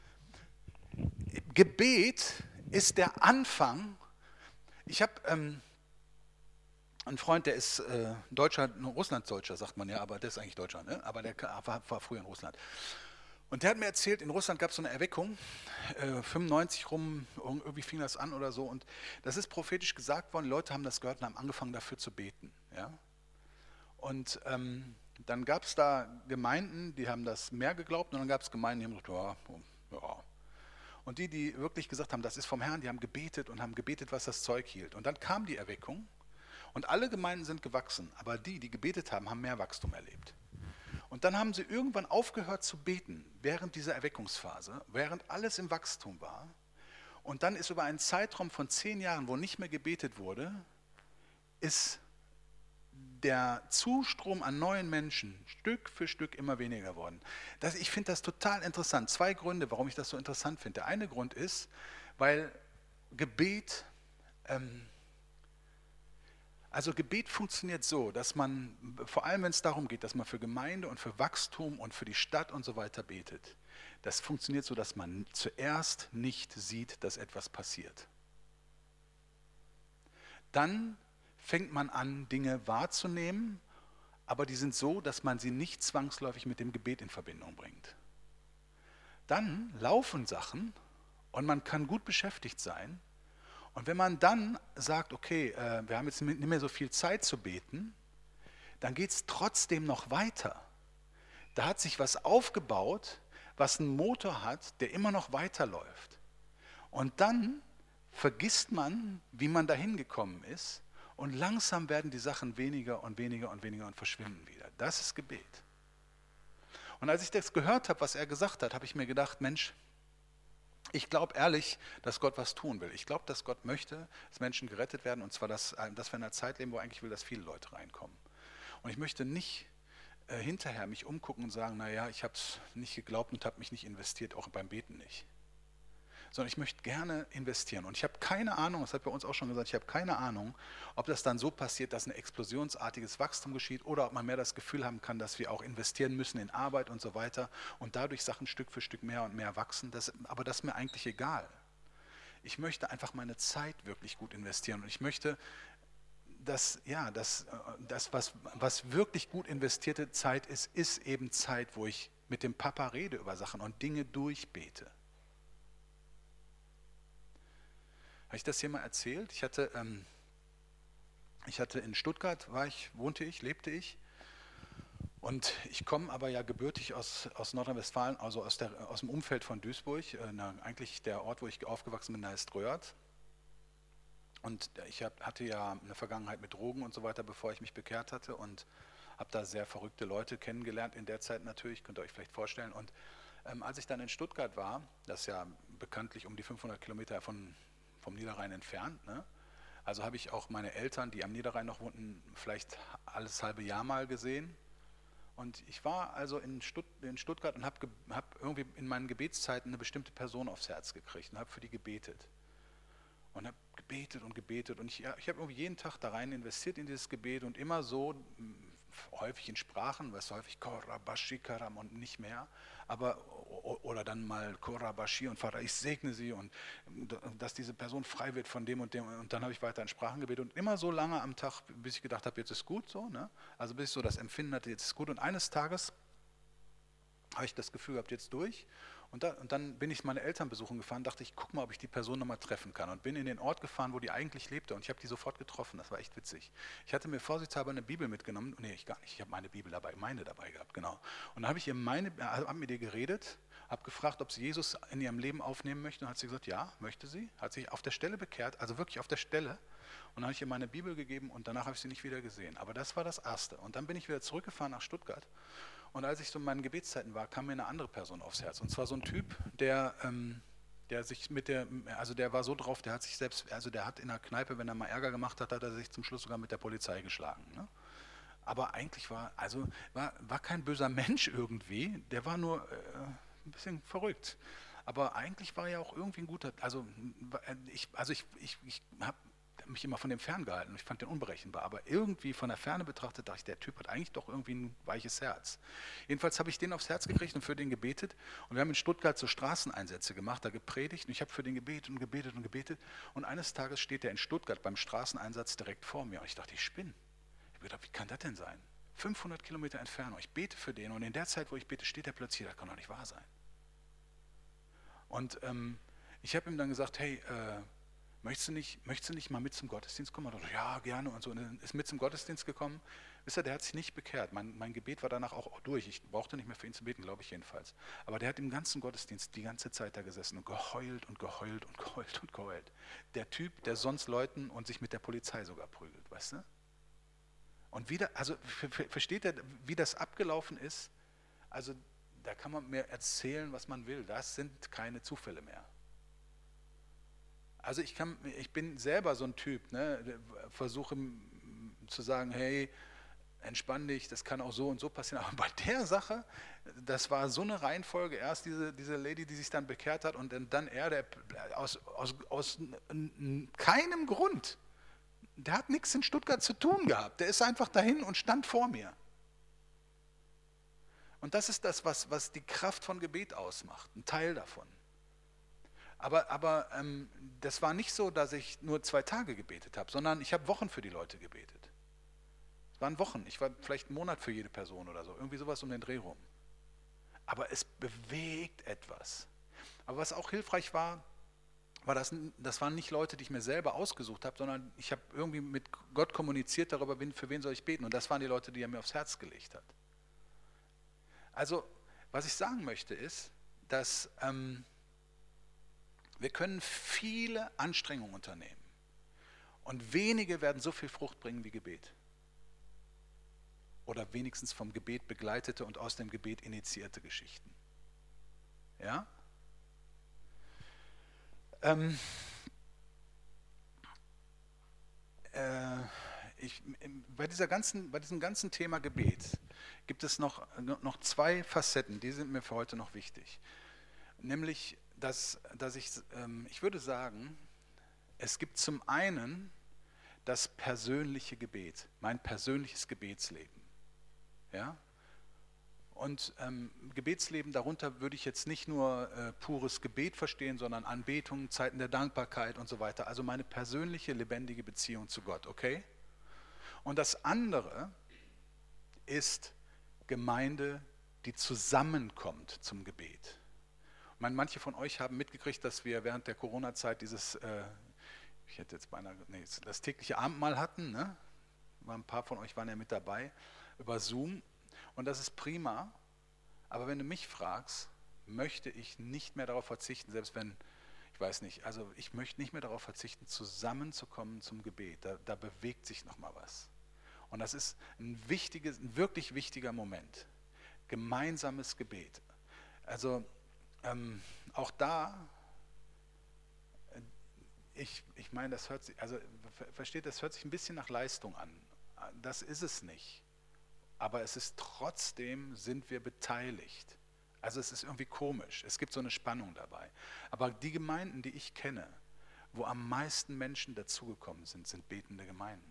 Gebet ist der Anfang. Ich habe ähm, einen Freund, der ist äh, Deutscher, Russlanddeutscher, sagt man ja, aber der ist eigentlich Deutscher, ne? Aber der war, war früher in Russland. Und der hat mir erzählt, in Russland gab es so eine Erweckung, äh, fünfundneunzig rum, irgendwie fing das an oder so. Und das ist prophetisch gesagt worden, die Leute haben das gehört und haben angefangen dafür zu beten. Ja? Und ähm, dann gab es da Gemeinden, die haben das mehr geglaubt und dann gab es Gemeinden, die haben gesagt, ja, ja. Und die, die wirklich gesagt haben, das ist vom Herrn, die haben gebetet und haben gebetet, was das Zeug hielt. Und dann kam die Erweckung und alle Gemeinden sind gewachsen, aber die, die gebetet haben, haben mehr Wachstum erlebt. Und dann haben sie irgendwann aufgehört zu beten, während dieser Erweckungsphase, während alles im Wachstum war. Und dann ist über einen Zeitraum von zehn Jahren, wo nicht mehr gebetet wurde, ist der Zustrom an neuen Menschen Stück für Stück immer weniger geworden. Das, ich finde das total interessant. Zwei Gründe, warum ich das so interessant finde. Der eine Grund ist, weil Gebet... Ähm, Also Gebet funktioniert so, dass man, vor allem wenn es darum geht, dass man für Gemeinde und für Wachstum und für die Stadt und so weiter betet, das funktioniert so, dass man zuerst nicht sieht, dass etwas passiert. Dann fängt man an, Dinge wahrzunehmen, aber die sind so, dass man sie nicht zwangsläufig mit dem Gebet in Verbindung bringt. Dann laufen Sachen und man kann gut beschäftigt sein Und wenn man dann sagt, okay, äh, wir haben jetzt nicht mehr so viel Zeit zu beten, dann geht es trotzdem noch weiter. Da hat sich was aufgebaut, was einen Motor hat, der immer noch weiterläuft. Und dann vergisst man, wie man dahin gekommen ist, und langsam werden die Sachen weniger und weniger und weniger und verschwinden wieder. Das ist Gebet. Und als ich das gehört habe, was er gesagt hat, habe ich mir gedacht, Mensch, ich glaube ehrlich, dass Gott was tun will. Ich glaube, dass Gott möchte, dass Menschen gerettet werden, und zwar, dass, dass wir in einer Zeit leben, wo er eigentlich will, dass viele Leute reinkommen. Und ich möchte nicht äh, hinterher mich umgucken und sagen, naja, ich habe es nicht geglaubt und habe mich nicht investiert, auch beim Beten nicht. Sondern ich möchte gerne investieren. Und ich habe keine Ahnung, das hat bei uns auch schon gesagt, ich habe keine Ahnung, ob das dann so passiert, dass ein explosionsartiges Wachstum geschieht oder ob man mehr das Gefühl haben kann, dass wir auch investieren müssen in Arbeit und so weiter und dadurch Sachen Stück für Stück mehr und mehr wachsen. Das, aber das ist mir eigentlich egal. Ich möchte einfach meine Zeit wirklich gut investieren und ich möchte, dass, ja, dass, das, was, was wirklich gut investierte Zeit ist, ist eben Zeit, wo ich mit dem Papa rede über Sachen und Dinge durchbete. Habe ich das hier mal erzählt? Ich hatte, ähm, ich hatte in Stuttgart, war ich, wohnte ich, lebte ich. Und ich komme aber ja gebürtig aus, aus Nordrhein-Westfalen, also aus, der, aus dem Umfeld von Duisburg. Äh, na, eigentlich der Ort, wo ich aufgewachsen bin, heißt Röhrt. Und ich hab, hatte ja eine Vergangenheit mit Drogen und so weiter, bevor ich mich bekehrt hatte. Und habe da sehr verrückte Leute kennengelernt in der Zeit natürlich, könnt ihr euch vielleicht vorstellen. Und ähm, als ich dann in Stuttgart war, das ist ja bekanntlich um die fünfhundert Kilometer von vom Niederrhein entfernt. Ne? Also habe ich auch meine Eltern, die am Niederrhein noch wohnten, vielleicht alles halbe Jahr mal gesehen. Und ich war also in, Stutt in Stuttgart und habe hab irgendwie in meinen Gebetszeiten eine bestimmte Person aufs Herz gekriegt und habe für die gebetet. Und habe gebetet und gebetet. Und ich, ja, ich habe irgendwie jeden Tag da rein investiert in dieses Gebet und immer so, häufig in Sprachen, was häufig Korabashi Karam und nicht mehr, aber oder dann mal Korabashi und Vater, ich segne sie und dass diese Person frei wird von dem und dem, und dann habe ich weiter in Sprachen gebetet und immer so lange am Tag, bis ich gedacht habe, jetzt ist gut so, ne? Also bis ich so das Empfinden hatte, jetzt ist gut, und eines Tages habe ich das Gefühl gehabt, jetzt durch. Und, da, und dann bin ich meine Eltern besuchen gefahren, dachte ich, guck mal, ob ich die Person nochmal treffen kann. Und bin in den Ort gefahren, wo die eigentlich lebte. Und ich habe die sofort getroffen. Das war echt witzig. Ich hatte mir vorsichtshalber eine Bibel mitgenommen. Nee, ich gar nicht. Ich habe meine Bibel dabei, meine dabei gehabt, genau. Und dann habe ich ihr meine, also hab mit ihr geredet, habe gefragt, ob sie Jesus in ihrem Leben aufnehmen möchte. Und hat sie gesagt, ja, möchte sie. Hat sich auf der Stelle bekehrt, also wirklich auf der Stelle. Und dann habe ich ihr meine Bibel gegeben und danach habe ich sie nicht wieder gesehen. Aber das war das Erste. Und dann bin ich wieder zurückgefahren nach Stuttgart. Und als ich so in meinen Gebetszeiten war, kam mir eine andere Person aufs Herz. Und zwar so ein Typ, der, ähm, der sich mit der, also der war so drauf, der hat sich selbst, also der hat in der Kneipe, wenn er mal Ärger gemacht hat, hat er sich zum Schluss sogar mit der Polizei geschlagen. Ne? Aber eigentlich war, also war, war kein böser Mensch irgendwie, der war nur äh, ein bisschen verrückt. Aber eigentlich war er auch irgendwie ein guter, also ich, also ich, ich, ich habe mich immer von dem ferngehalten und ich fand den unberechenbar, aber irgendwie von der Ferne betrachtet dachte ich, der Typ hat eigentlich doch irgendwie ein weiches Herz. Jedenfalls habe ich den aufs Herz gekriegt und für den gebetet und wir haben in Stuttgart so Straßeneinsätze gemacht, da gepredigt und ich habe für den gebetet und gebetet und gebetet und eines Tages steht er in Stuttgart beim Straßeneinsatz direkt vor mir und ich dachte, ich spinne. Ich habe gedacht, wie kann das denn sein? fünfhundert Kilometer Entfernung, ich bete für den und in der Zeit, wo ich bete, steht er plötzlich, das kann doch nicht wahr sein. Und ähm, ich habe ihm dann gesagt, hey, äh, Möchtest du, nicht, möchtest du nicht mal mit zum Gottesdienst kommen? Und er dachte, ja, gerne und so. Und er ist mit zum Gottesdienst gekommen. Wisst ihr, der hat sich nicht bekehrt. Mein, mein Gebet war danach auch durch. Ich brauchte nicht mehr für ihn zu beten, glaube ich jedenfalls. Aber der hat im ganzen Gottesdienst die ganze Zeit da gesessen und geheult und geheult und geheult und geheult. Der Typ, der sonst Leuten und sich mit der Polizei sogar prügelt, weißt du? Und wieder, also versteht ihr, wie das abgelaufen ist? Also da kann man mir erzählen, was man will. Das sind keine Zufälle mehr. Also ich, kann, ich bin selber so ein Typ, ne, versuche zu sagen, hey, entspann dich, das kann auch so und so passieren. Aber bei der Sache, das war so eine Reihenfolge, erst diese, diese Lady, die sich dann bekehrt hat und dann er, der aus, aus, aus keinem Grund, der hat nichts in Stuttgart zu tun gehabt, der ist einfach dahin und stand vor mir. Und das ist das, was, was die Kraft von Gebet ausmacht, ein Teil davon. Aber, aber ähm, das war nicht so, dass ich nur zwei Tage gebetet habe, sondern ich habe Wochen für die Leute gebetet. Es waren Wochen, ich war vielleicht einen Monat für jede Person oder so, irgendwie sowas um den Dreh rum. Aber es bewegt etwas. Aber was auch hilfreich war, war das, das waren nicht Leute, die ich mir selber ausgesucht habe, sondern ich habe irgendwie mit Gott kommuniziert darüber, für wen soll ich beten. Und das waren die Leute, die er mir aufs Herz gelegt hat. Also, was ich sagen möchte ist, dass ähm, wir können viele Anstrengungen unternehmen und wenige werden so viel Frucht bringen wie Gebet. Oder wenigstens vom Gebet begleitete und aus dem Gebet initiierte Geschichten. Ja? Ähm, äh, ich, bei, dieser ganzen, bei diesem ganzen Thema Gebet gibt es noch, noch zwei Facetten, die sind mir für heute noch wichtig. Nämlich, dass, dass ich, ähm, ich würde sagen, es gibt zum einen das persönliche Gebet, mein persönliches Gebetsleben. Ja? Und ähm, Gebetsleben, darunter würde ich jetzt nicht nur äh, pures Gebet verstehen, sondern Anbetung, Zeiten der Dankbarkeit und so weiter. Also meine persönliche, lebendige Beziehung zu Gott, okay? Und das andere ist Gemeinde, die zusammenkommt zum Gebet. Ich meine, manche von euch haben mitgekriegt, dass wir während der Corona-Zeit dieses, äh, ich hätte jetzt beinahe, nee, das tägliche Abendmahl hatten, ne? Ein paar von euch waren ja mit dabei, über Zoom. Und das ist prima, aber wenn du mich fragst, möchte ich nicht mehr darauf verzichten, selbst wenn, ich weiß nicht, also ich möchte nicht mehr darauf verzichten, zusammenzukommen zum Gebet. Da, da bewegt sich nochmal was. Und das ist ein wichtiges, ein wirklich wichtiger Moment. Gemeinsames Gebet. Also ähm, auch da, ich, ich meine, das hört sich, also versteht, das hört sich ein bisschen nach Leistung an. Das ist es nicht. Aber es ist trotzdem, sind wir beteiligt. Also es ist irgendwie komisch, es gibt so eine Spannung dabei. Aber die Gemeinden, die ich kenne, wo am meisten Menschen dazugekommen sind, sind betende Gemeinden.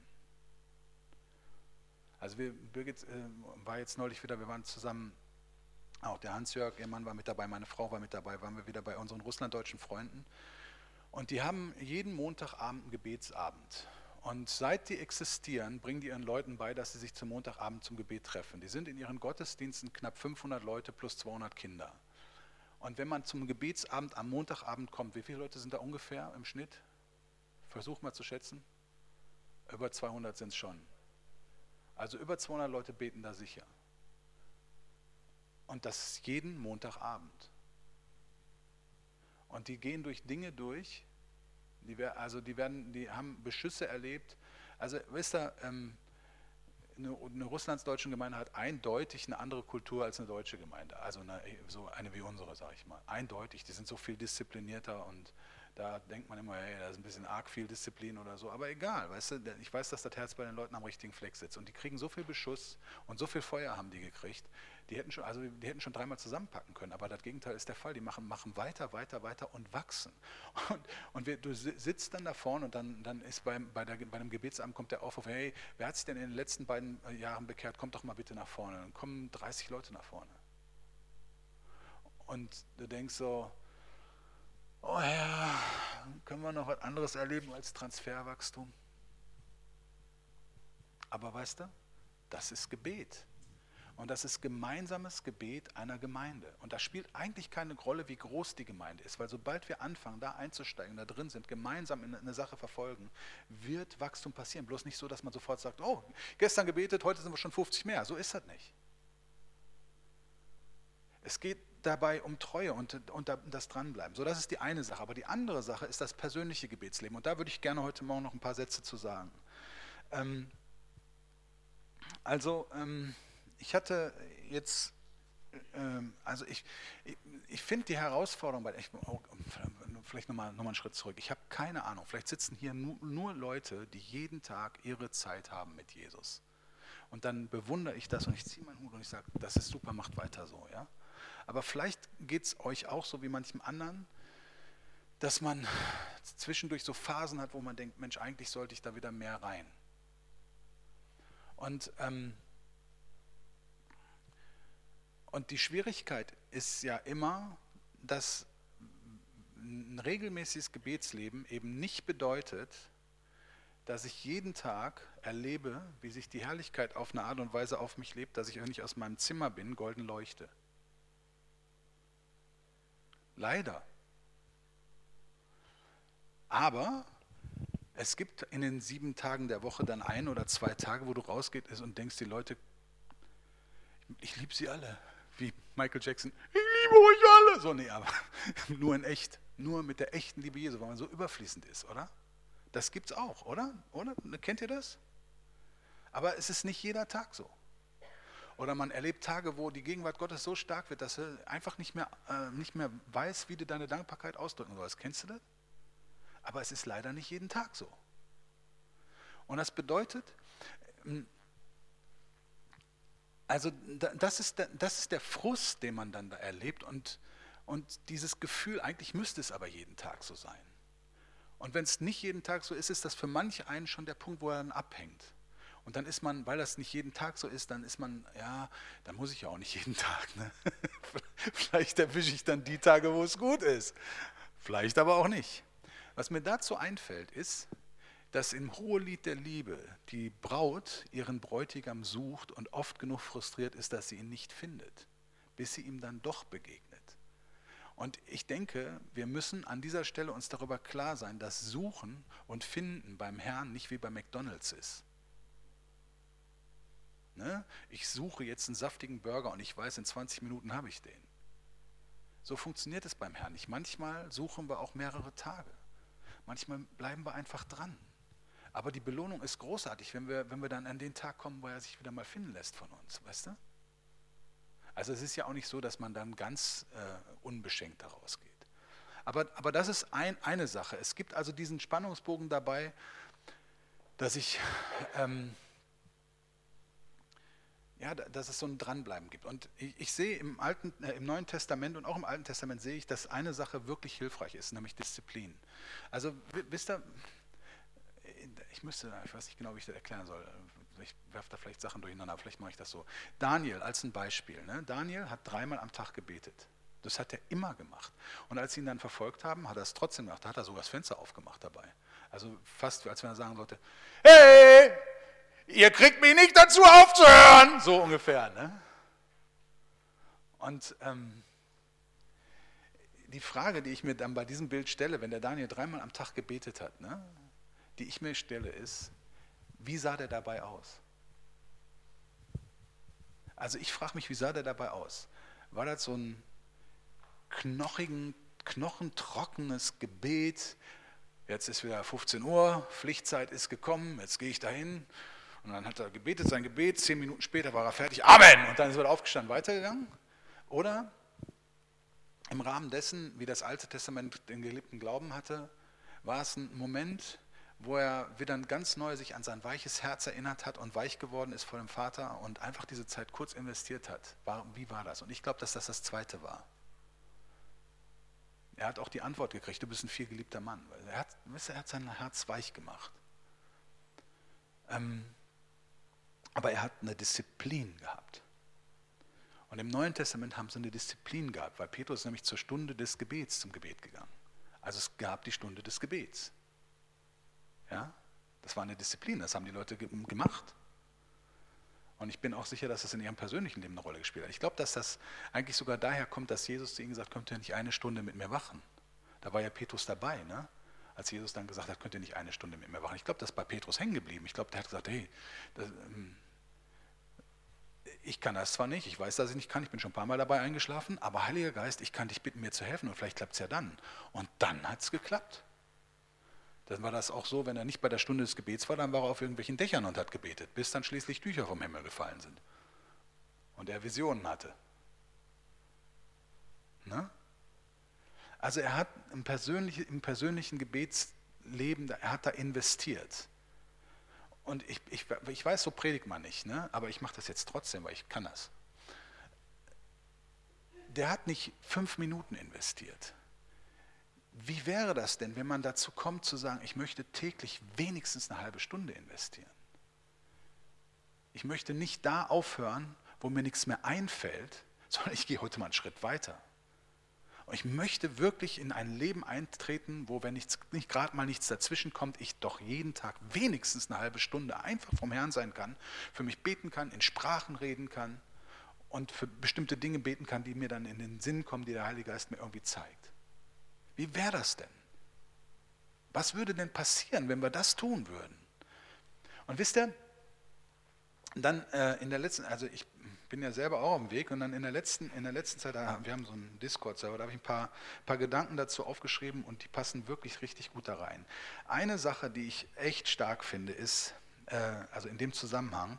Also wir, Birgit äh, war jetzt neulich wieder, wir waren zusammen, auch der Hans-Jörg, ihr Mann war mit dabei, meine Frau war mit dabei, waren wir wieder bei unseren russlanddeutschen Freunden. Und die haben jeden Montagabend einen Gebetsabend. Und seit die existieren, bringen die ihren Leuten bei, dass sie sich zum Montagabend zum Gebet treffen. Die sind in ihren Gottesdiensten knapp fünfhundert Leute plus zweihundert Kinder. Und wenn man zum Gebetsabend am Montagabend kommt, wie viele Leute sind da ungefähr im Schnitt? Versuch mal zu schätzen. Über zweihundert sind es schon. Also über zweihundert Leute beten da sicher. Und das ist jeden Montagabend. Und die gehen durch Dinge durch, Die, also die, werden, die haben Beschüsse erlebt. Also wisst ihr, ähm, eine, eine russlandsdeutsche Gemeinde hat eindeutig eine andere Kultur als eine deutsche Gemeinde. Also eine, so eine wie unsere, sage ich mal. Eindeutig, die sind so viel disziplinierter und da denkt man immer, hey, da ist ein bisschen arg viel Disziplin oder so. Aber egal, weißt du, ich weiß, dass das Herz bei den Leuten am richtigen Fleck sitzt. Und die kriegen so viel Beschuss und so viel Feuer haben die gekriegt. Die hätten schon, also die hätten schon dreimal zusammenpacken können, aber das Gegenteil ist der Fall. Die machen, machen weiter, weiter, weiter und wachsen. Und, und wir, du sitzt dann da vorne und dann, dann ist beim, bei, der, bei einem Gebetsabend kommt der Aufruf, hey, wer hat sich denn in den letzten beiden Jahren bekehrt? Kommt doch mal bitte nach vorne. Dann kommen dreißig Leute nach vorne. Und du denkst so, oh ja, können wir noch was anderes erleben als Transferwachstum? Aber weißt du, das ist Gebet. Und das ist gemeinsames Gebet einer Gemeinde. Und das spielt eigentlich keine Rolle, wie groß die Gemeinde ist, weil sobald wir anfangen, da einzusteigen, da drin sind, gemeinsam in eine Sache verfolgen, wird Wachstum passieren. Bloß nicht so, dass man sofort sagt, oh, gestern gebetet, heute sind wir schon fünfzig mehr. So ist das nicht. Es geht dabei um Treue und, und das Dranbleiben. So, das ist die eine Sache. Aber die andere Sache ist das persönliche Gebetsleben. Und da würde ich gerne heute Morgen noch ein paar Sätze zu sagen. Ähm, also, ähm, ich hatte jetzt, ähm, also ich, ich, ich finde die Herausforderung, bei, ich, oh, vielleicht nochmal noch mal einen Schritt zurück. Ich habe keine Ahnung, vielleicht sitzen hier nur, nur Leute, die jeden Tag ihre Zeit haben mit Jesus. Und dann bewundere ich das und ich ziehe meinen Hut und ich sage, das ist super, macht weiter so, ja. Aber vielleicht geht es euch auch so wie manchem anderen, dass man zwischendurch so Phasen hat, wo man denkt, Mensch, eigentlich sollte ich da wieder mehr rein. Und, ähm, und die Schwierigkeit ist ja immer, dass ein regelmäßiges Gebetsleben eben nicht bedeutet, dass ich jeden Tag erlebe, wie sich die Herrlichkeit auf eine Art und Weise auf mich lebt, dass ich, wenn ich aus meinem Zimmer bin, golden leuchte. Leider. Aber es gibt in den sieben Tagen der Woche dann ein oder zwei Tage, wo du rausgehst und denkst, die Leute, ich liebe sie alle. Wie Michael Jackson, ich liebe euch alle. So, nee, aber nur in echt. Nur mit der echten Liebe Jesu, weil man so überfließend ist, oder? Das gibt's auch, oder? Oder? Kennt ihr das? Aber es ist nicht jeder Tag so. Oder man erlebt Tage, wo die Gegenwart Gottes so stark wird, dass er einfach nicht mehr, äh, nicht mehr weiß, wie du deine Dankbarkeit ausdrücken sollst. Kennst du das? Aber es ist leider nicht jeden Tag so. Und das bedeutet, also das ist der, das ist der Frust, den man dann da erlebt und, und dieses Gefühl, eigentlich müsste es aber jeden Tag so sein. Und wenn es nicht jeden Tag so ist, ist das für manch einen schon der Punkt, wo er dann abhängt. Und dann ist man, weil das nicht jeden Tag so ist, dann ist man, ja, dann muss ich ja auch nicht jeden Tag. Ne? Vielleicht erwische ich dann die Tage, wo es gut ist. Vielleicht aber auch nicht. Was mir dazu einfällt, ist, dass im Hohelied der Liebe die Braut ihren Bräutigam sucht und oft genug frustriert ist, dass sie ihn nicht findet, bis sie ihm dann doch begegnet. Und ich denke, wir müssen an dieser Stelle uns darüber klar sein, dass Suchen und Finden beim Herrn nicht wie bei McDonald's ist. Ne? Ich suche jetzt einen saftigen Burger und ich weiß, in zwanzig Minuten habe ich den. So funktioniert es beim Herrn nicht. Manchmal suchen wir auch mehrere Tage. Manchmal bleiben wir einfach dran. Aber die Belohnung ist großartig, wenn wir, wenn wir dann an den Tag kommen, wo er sich wieder mal finden lässt von uns, weißt du? Also es ist ja auch nicht so, dass man dann ganz äh, unbeschenkt daraus geht. Aber, aber das ist ein, eine Sache. Es gibt also diesen Spannungsbogen dabei, dass ich... Ähm, Ja, dass es so ein Dranbleiben gibt. Und ich, ich sehe im, Alten, äh, im Neuen Testament und auch im Alten Testament sehe ich, dass eine Sache wirklich hilfreich ist, nämlich Disziplin. Also wisst ihr, ich müsste, ich weiß nicht genau, wie ich das erklären soll, ich werfe da vielleicht Sachen durcheinander, aber vielleicht mache ich das so. Daniel als ein Beispiel. Ne? Daniel hat dreimal am Tag gebetet. Das hat er immer gemacht. Und als sie ihn dann verfolgt haben, hat er es trotzdem gemacht. Da hat er sogar das Fenster aufgemacht dabei. Also fast, als wenn er sagen sollte, hey! Ihr kriegt mich nicht dazu aufzuhören, so ungefähr. Ne? Und ähm, die Frage, die ich mir dann bei diesem Bild stelle, wenn der Daniel dreimal am Tag gebetet hat, ne, die ich mir stelle, ist, wie sah der dabei aus? Also ich frage mich, wie sah der dabei aus? War das so ein knochigen, knochentrockenes Gebet? Jetzt ist wieder fünfzehn Uhr, Pflichtzeit ist gekommen, jetzt gehe ich dahin. Und dann hat er gebetet, sein Gebet, zehn Minuten später war er fertig, Amen! Und dann ist er aufgestanden, weitergegangen. Oder im Rahmen dessen, wie das Alte Testament den geliebten Glauben hatte, war es ein Moment, wo er wieder ganz neu sich an sein weiches Herz erinnert hat und weich geworden ist vor dem Vater und einfach diese Zeit kurz investiert hat. Wie war das? Und ich glaube, dass das das Zweite war. Er hat auch die Antwort gekriegt, du bist ein viel geliebter Mann. Er hat, er hat sein Herz weich gemacht. Ähm, Aber er hat eine Disziplin gehabt. Und im Neuen Testament haben sie eine Disziplin gehabt, weil Petrus ist nämlich zur Stunde des Gebets zum Gebet gegangen. Also es gab die Stunde des Gebets. Ja? Das war eine Disziplin, das haben die Leute gemacht. Und ich bin auch sicher, dass das in ihrem persönlichen Leben eine Rolle gespielt hat. Ich glaube, dass das eigentlich sogar daher kommt, dass Jesus zu ihnen gesagt hat, könnt ihr nicht eine Stunde mit mir wachen? Da war ja Petrus dabei, ne? Als Jesus dann gesagt hat, könnt ihr nicht eine Stunde mit mir wachen. Ich glaube, das ist bei Petrus hängen geblieben. Ich glaube, der hat gesagt, hey, das, ähm, ich kann das zwar nicht, ich weiß, dass ich nicht kann, ich bin schon ein paar Mal dabei eingeschlafen, aber Heiliger Geist, ich kann dich bitten, mir zu helfen und vielleicht klappt es ja dann. Und dann hat es geklappt. Dann war das auch so, wenn er nicht bei der Stunde des Gebets war, dann war er auf irgendwelchen Dächern und hat gebetet, bis dann schließlich Tücher vom Himmel gefallen sind. Und er Visionen hatte. Ne? Also er hat im persönlichen, im persönlichen Gebetsleben, er hat da investiert. Und ich, ich, ich weiß, so predigt man nicht, ne? Aber ich mache das jetzt trotzdem, weil ich kann das. Der hat nicht fünf Minuten investiert. Wie wäre das denn, wenn man dazu kommt zu sagen, ich möchte täglich wenigstens eine halbe Stunde investieren? Ich möchte nicht da aufhören, wo mir nichts mehr einfällt, sondern ich gehe heute mal einen Schritt weiter. Und ich möchte wirklich in ein Leben eintreten, wo, wenn nichts, nicht gerade mal nichts dazwischen kommt, ich doch jeden Tag wenigstens eine halbe Stunde einfach vom Herrn sein kann, für mich beten kann, in Sprachen reden kann und für bestimmte Dinge beten kann, die mir dann in den Sinn kommen, die der Heilige Geist mir irgendwie zeigt. Wie wäre das denn? Was würde denn passieren, wenn wir das tun würden? Und wisst ihr, dann äh, in der letzten, also ich bin ja selber auch auf dem Weg und dann in der letzten, in der letzten Zeit, da, wir haben so einen Discord-Server, da habe ich ein paar, paar Gedanken dazu aufgeschrieben und die passen wirklich richtig gut da rein. Eine Sache, die ich echt stark finde, ist, äh, also in dem Zusammenhang,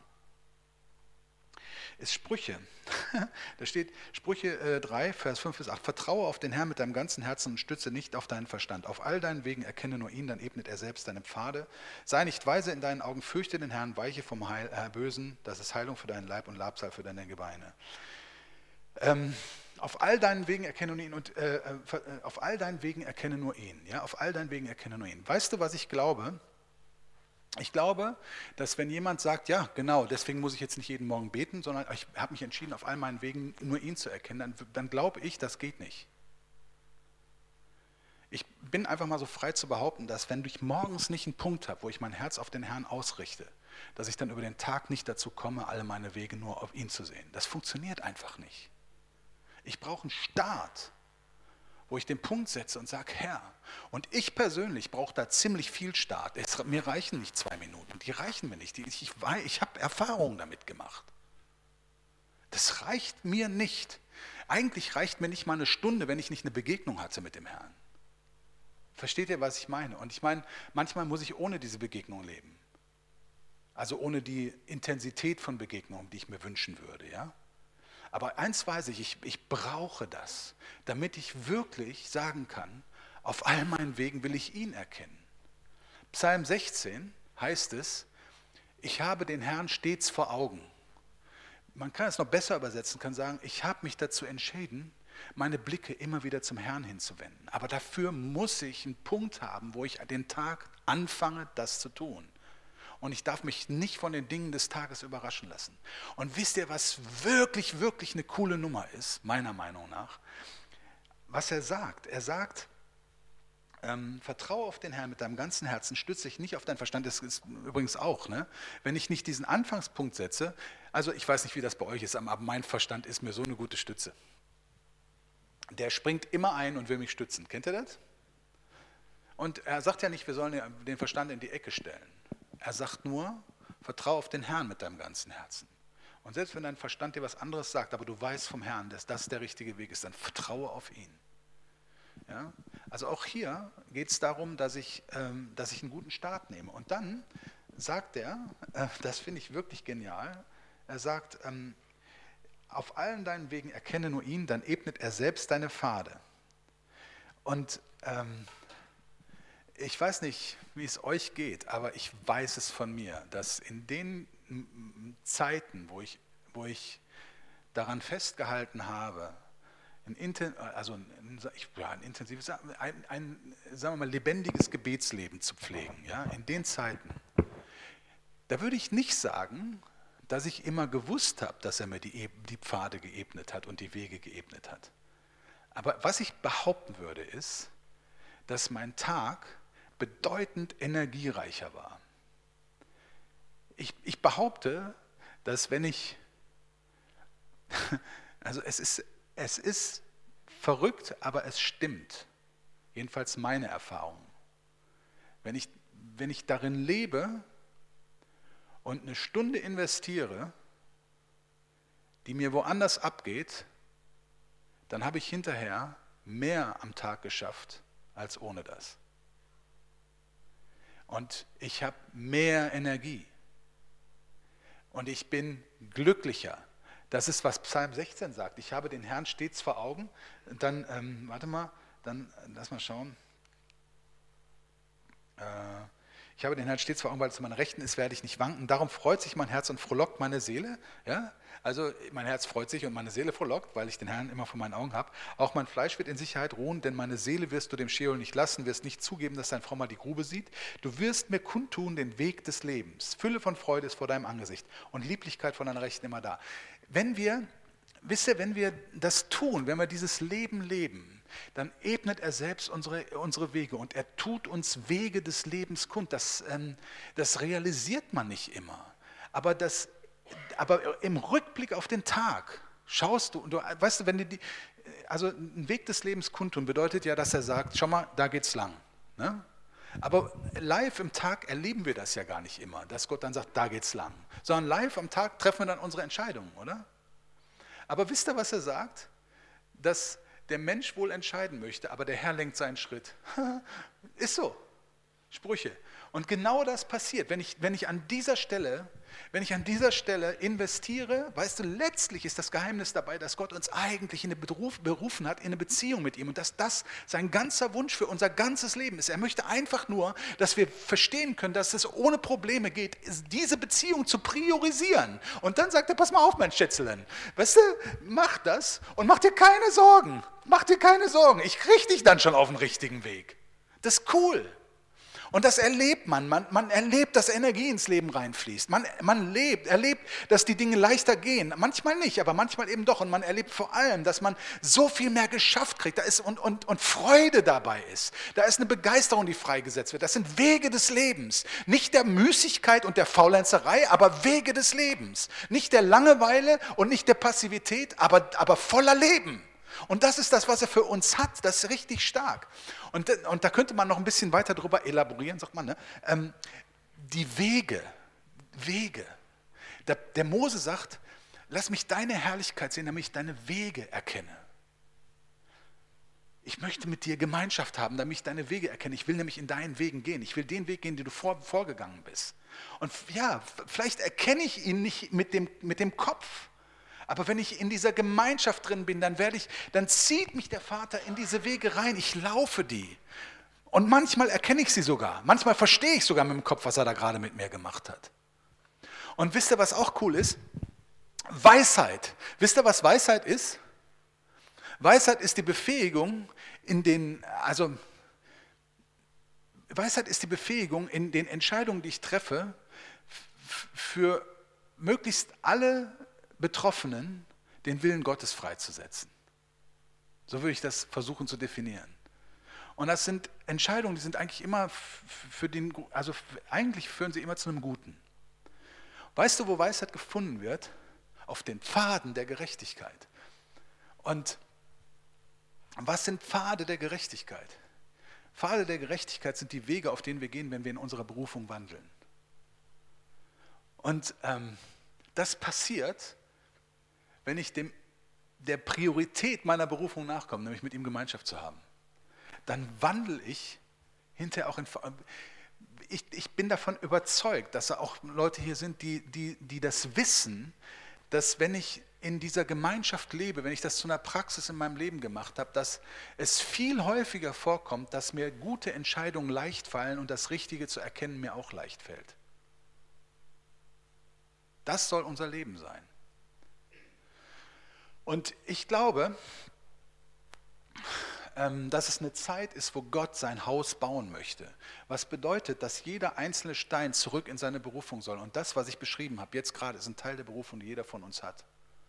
ist Sprüche. Da steht Sprüche äh, drei, Vers fünf bis acht. Vertraue auf den Herrn mit deinem ganzen Herzen und stütze nicht auf deinen Verstand. Auf all deinen Wegen erkenne nur ihn, dann ebnet er selbst deine Pfade. Sei nicht weise in deinen Augen, fürchte den Herrn, weiche vom Heil, äh, Bösen. Das ist Heilung für deinen Leib und Labsal für deine Gebeine. Ähm, auf all deinen Wegen erkenne nur ihn und äh, äh, auf all deinen Wegen erkenne nur ihn. Ja? Auf all deinen Wegen erkenne nur ihn. Weißt du, was ich glaube? Ich glaube, dass wenn jemand sagt, ja genau, deswegen muss ich jetzt nicht jeden Morgen beten, sondern ich habe mich entschieden, auf all meinen Wegen nur ihn zu erkennen, dann, dann glaube ich, das geht nicht. Ich bin einfach mal so frei zu behaupten, dass wenn ich morgens nicht einen Punkt habe, wo ich mein Herz auf den Herrn ausrichte, dass ich dann über den Tag nicht dazu komme, alle meine Wege nur auf ihn zu sehen. Das funktioniert einfach nicht. Ich brauche einen Start, wo ich den Punkt setze und sage, Herr, und ich persönlich brauche da ziemlich viel Start. Es, mir reichen nicht zwei Minuten, die reichen mir nicht. Ich, ich, ich habe Erfahrungen damit gemacht. Das reicht mir nicht. Eigentlich reicht mir nicht mal eine Stunde, wenn ich nicht eine Begegnung hatte mit dem Herrn. Versteht ihr, was ich meine? Und ich meine, manchmal muss ich ohne diese Begegnung leben. Also ohne die Intensität von Begegnungen, die ich mir wünschen würde, ja? Aber eins weiß ich, ich, ich brauche das, damit ich wirklich sagen kann, auf all meinen Wegen will ich ihn erkennen. Psalm sechzehn heißt es, ich habe den Herrn stets vor Augen. Man kann es noch besser übersetzen, kann sagen, ich habe mich dazu entschieden, meine Blicke immer wieder zum Herrn hinzuwenden. Aber dafür muss ich einen Punkt haben, wo ich den Tag anfange, das zu tun. Und ich darf mich nicht von den Dingen des Tages überraschen lassen. Und wisst ihr, was wirklich, wirklich eine coole Nummer ist, meiner Meinung nach? Was er sagt. Er sagt, ähm, vertraue auf den Herrn mit deinem ganzen Herzen, stütze dich nicht auf deinen Verstand. Das ist übrigens auch, ne? Wenn ich nicht diesen Anfangspunkt setze, also ich weiß nicht, wie das bei euch ist, aber mein Verstand ist mir so eine gute Stütze. Der springt immer ein und will mich stützen. Kennt ihr das? Und er sagt ja nicht, wir sollen den Verstand in die Ecke stellen. Er sagt nur, vertraue auf den Herrn mit deinem ganzen Herzen. Und selbst wenn dein Verstand dir was anderes sagt, aber du weißt vom Herrn, dass das der richtige Weg ist, dann vertraue auf ihn. Ja? Also auch hier geht es darum, dass ich, ähm, dass ich einen guten Start nehme. Und dann sagt er, äh, das finde ich wirklich genial, er sagt, ähm, auf allen deinen Wegen erkenne nur ihn, dann ebnet er selbst deine Pfade. Und ähm, ich weiß nicht, wie es euch geht, aber ich weiß es von mir, dass in den Zeiten, wo ich, wo ich daran festgehalten habe, ein, also ein, ja, ein intensives, ein, ein, sagen wir mal, lebendiges Gebetsleben zu pflegen, ja, in den Zeiten, da würde ich nicht sagen, dass ich immer gewusst habe, dass er mir die, die Pfade geebnet hat und die Wege geebnet hat. Aber was ich behaupten würde, ist, dass mein Tag bedeutend energiereicher war. Ich, ich behaupte, dass wenn ich, also es ist, es ist verrückt, aber es stimmt. Jedenfalls meine Erfahrung. Wenn ich, wenn ich darin lebe und eine Stunde investiere, die mir woanders abgeht, dann habe ich hinterher mehr am Tag geschafft als ohne das. Und ich habe mehr Energie. Und ich bin glücklicher. Das ist, was Psalm sechzehn sagt. Ich habe den Herrn stets vor Augen. Dann, ähm, warte mal, dann lass mal schauen. Äh, ich habe den Herrn stets vor Augen, weil es zu meiner Rechten ist, werde ich nicht wanken. Darum freut sich mein Herz und frohlockt meine Seele. Ja? Also mein Herz freut sich und meine Seele frohlockt, weil ich den Herrn immer vor meinen Augen habe. Auch mein Fleisch wird in Sicherheit ruhen, denn meine Seele wirst du dem Scheol nicht lassen, wirst nicht zugeben, dass dein Frommer die Grube sieht. Du wirst mir kundtun den Weg des Lebens. Fülle von Freude ist vor deinem Angesicht und Lieblichkeit von deiner Rechten immer da. Wenn wir, wisst ihr, wenn wir das tun, wenn wir dieses Leben leben, dann ebnet er selbst unsere, unsere Wege und er tut uns Wege des Lebens kund. Das, ähm, das realisiert man nicht immer. Aber, das, aber im Rückblick auf den Tag schaust du, und du weißt du, wenn du die, also ein Weg des Lebens kundtun bedeutet ja, dass er sagt, schau mal, da geht's lang. Ne? Aber live im Tag erleben wir das ja gar nicht immer, dass Gott dann sagt, da geht's lang. Sondern live am Tag treffen wir dann unsere Entscheidungen, oder? Aber wisst ihr, was er sagt? Dass der Mensch wohl entscheiden möchte, aber der Herr lenkt seinen Schritt. Ist so. Sprüche. Und genau das passiert, wenn ich, wenn ich an dieser Stelle, wenn ich an dieser Stelle investiere, weißt du, letztlich ist das Geheimnis dabei, dass Gott uns eigentlich in eine Beruf, berufen hat, in eine Beziehung mit ihm und dass das sein ganzer Wunsch für unser ganzes Leben ist. Er möchte einfach nur, dass wir verstehen können, dass es ohne Probleme geht, diese Beziehung zu priorisieren. Und dann sagt er, pass mal auf, mein Schätzelein, weißt du, mach das und mach dir keine Sorgen, mach dir keine Sorgen, ich krieg dich dann schon auf den richtigen Weg. Das ist cool. Und das erlebt man. man. Man erlebt, dass Energie ins Leben reinfließt. Man, man lebt, erlebt, dass die Dinge leichter gehen. Manchmal nicht, aber manchmal eben doch. Und man erlebt vor allem, dass man so viel mehr geschafft kriegt da ist und, und, und Freude dabei ist. Da ist eine Begeisterung, die freigesetzt wird. Das sind Wege des Lebens. Nicht der Müßigkeit und der Faulenzerei, aber Wege des Lebens. Nicht der Langeweile und nicht der Passivität, aber, aber voller Leben. Und das ist das, was er für uns hat. Das ist richtig stark. Und, und da könnte man noch ein bisschen weiter drüber elaborieren, sagt man, ne? Ähm, die Wege, Wege. Der, der Mose sagt, lass mich deine Herrlichkeit sehen, damit ich deine Wege erkenne. Ich möchte mit dir Gemeinschaft haben, damit ich deine Wege erkenne. Ich will nämlich in deinen Wegen gehen. Ich will den Weg gehen, den du vor, vorgegangen bist. Und ja, vielleicht erkenne ich ihn nicht mit dem, mit dem Kopf. Aber wenn ich in dieser Gemeinschaft drin bin, dann werde ich, dann zieht mich der Vater in diese Wege rein. Ich laufe die. Und manchmal erkenne ich sie sogar. Manchmal verstehe ich sogar mit dem Kopf, was er da gerade mit mir gemacht hat. Und wisst ihr, was auch cool ist? Weisheit. Wisst ihr, was Weisheit ist? Weisheit ist die Befähigung in den, also Weisheit ist die Befähigung in den Entscheidungen, die ich treffe, f- für möglichst alle Betroffenen den Willen Gottes freizusetzen. So würde ich das versuchen zu definieren. Und das sind Entscheidungen, die sind eigentlich immer für den, also eigentlich führen sie immer zu einem Guten. Weißt du, wo Weisheit gefunden wird? Auf den Pfaden der Gerechtigkeit. Und was sind Pfade der Gerechtigkeit? Pfade der Gerechtigkeit sind die Wege, auf denen wir gehen, wenn wir in unserer Berufung wandeln. Und ähm, das passiert, wenn ich dem, der Priorität meiner Berufung nachkomme, nämlich mit ihm Gemeinschaft zu haben. Dann wandle ich hinterher auch in... Ich, ich bin davon überzeugt, dass da auch Leute hier sind, die, die, die das wissen, dass wenn ich in dieser Gemeinschaft lebe, wenn ich das zu einer Praxis in meinem Leben gemacht habe, dass es viel häufiger vorkommt, dass mir gute Entscheidungen leicht fallen und das Richtige zu erkennen mir auch leicht fällt. Das soll unser Leben sein. Und ich glaube, dass es eine Zeit ist, wo Gott sein Haus bauen möchte. Was bedeutet, dass jeder einzelne Stein zurück in seine Berufung soll. Und das, was ich beschrieben habe, jetzt gerade, ist ein Teil der Berufung, die jeder von uns hat.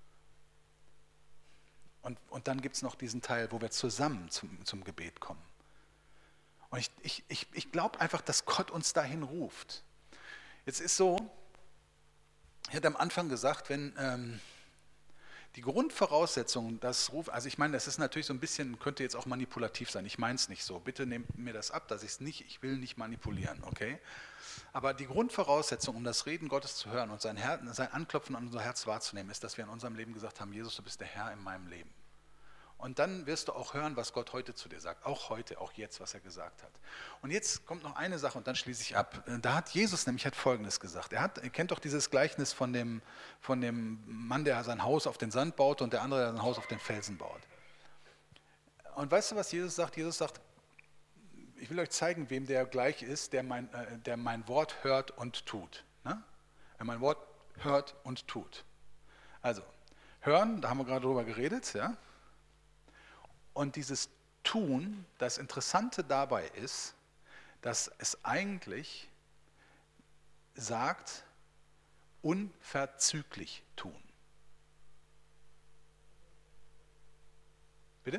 Und, und dann gibt es noch diesen Teil, wo wir zusammen zum, zum Gebet kommen. Und ich, ich, ich, ich glaube einfach, dass Gott uns dahin ruft. Jetzt ist so, ich hatte am Anfang gesagt, wenn... Ähm, Die Grundvoraussetzung, das Ruf, also ich meine, das ist natürlich so ein bisschen, könnte jetzt auch manipulativ sein, ich meine es nicht so, bitte nehmt mir das ab, dass ich es nicht, ich will nicht manipulieren, okay? Aber die Grundvoraussetzung, um das Reden Gottes zu hören und sein, Herz, sein Anklopfen an unser Herz wahrzunehmen, ist, dass wir in unserem Leben gesagt haben, Jesus, du bist der Herr in meinem Leben. Und dann wirst du auch hören, was Gott heute zu dir sagt, auch heute, auch jetzt, was er gesagt hat. Und jetzt kommt noch eine Sache und dann schließe ich ab. Da hat Jesus nämlich hat Folgendes gesagt. Er hat, ihr kennt doch dieses Gleichnis von dem, von dem Mann, der sein Haus auf den Sand baut und der andere, der sein Haus auf den Felsen baut. Und weißt du, was Jesus sagt? Jesus sagt, ich will euch zeigen, wem der gleich ist, der mein, äh, der mein Wort hört und tut. Ne? Wer mein Wort hört und tut. Also, hören, da haben wir gerade drüber geredet, ja. Und dieses Tun, das Interessante dabei ist, dass es eigentlich sagt, unverzüglich tun. Bitte?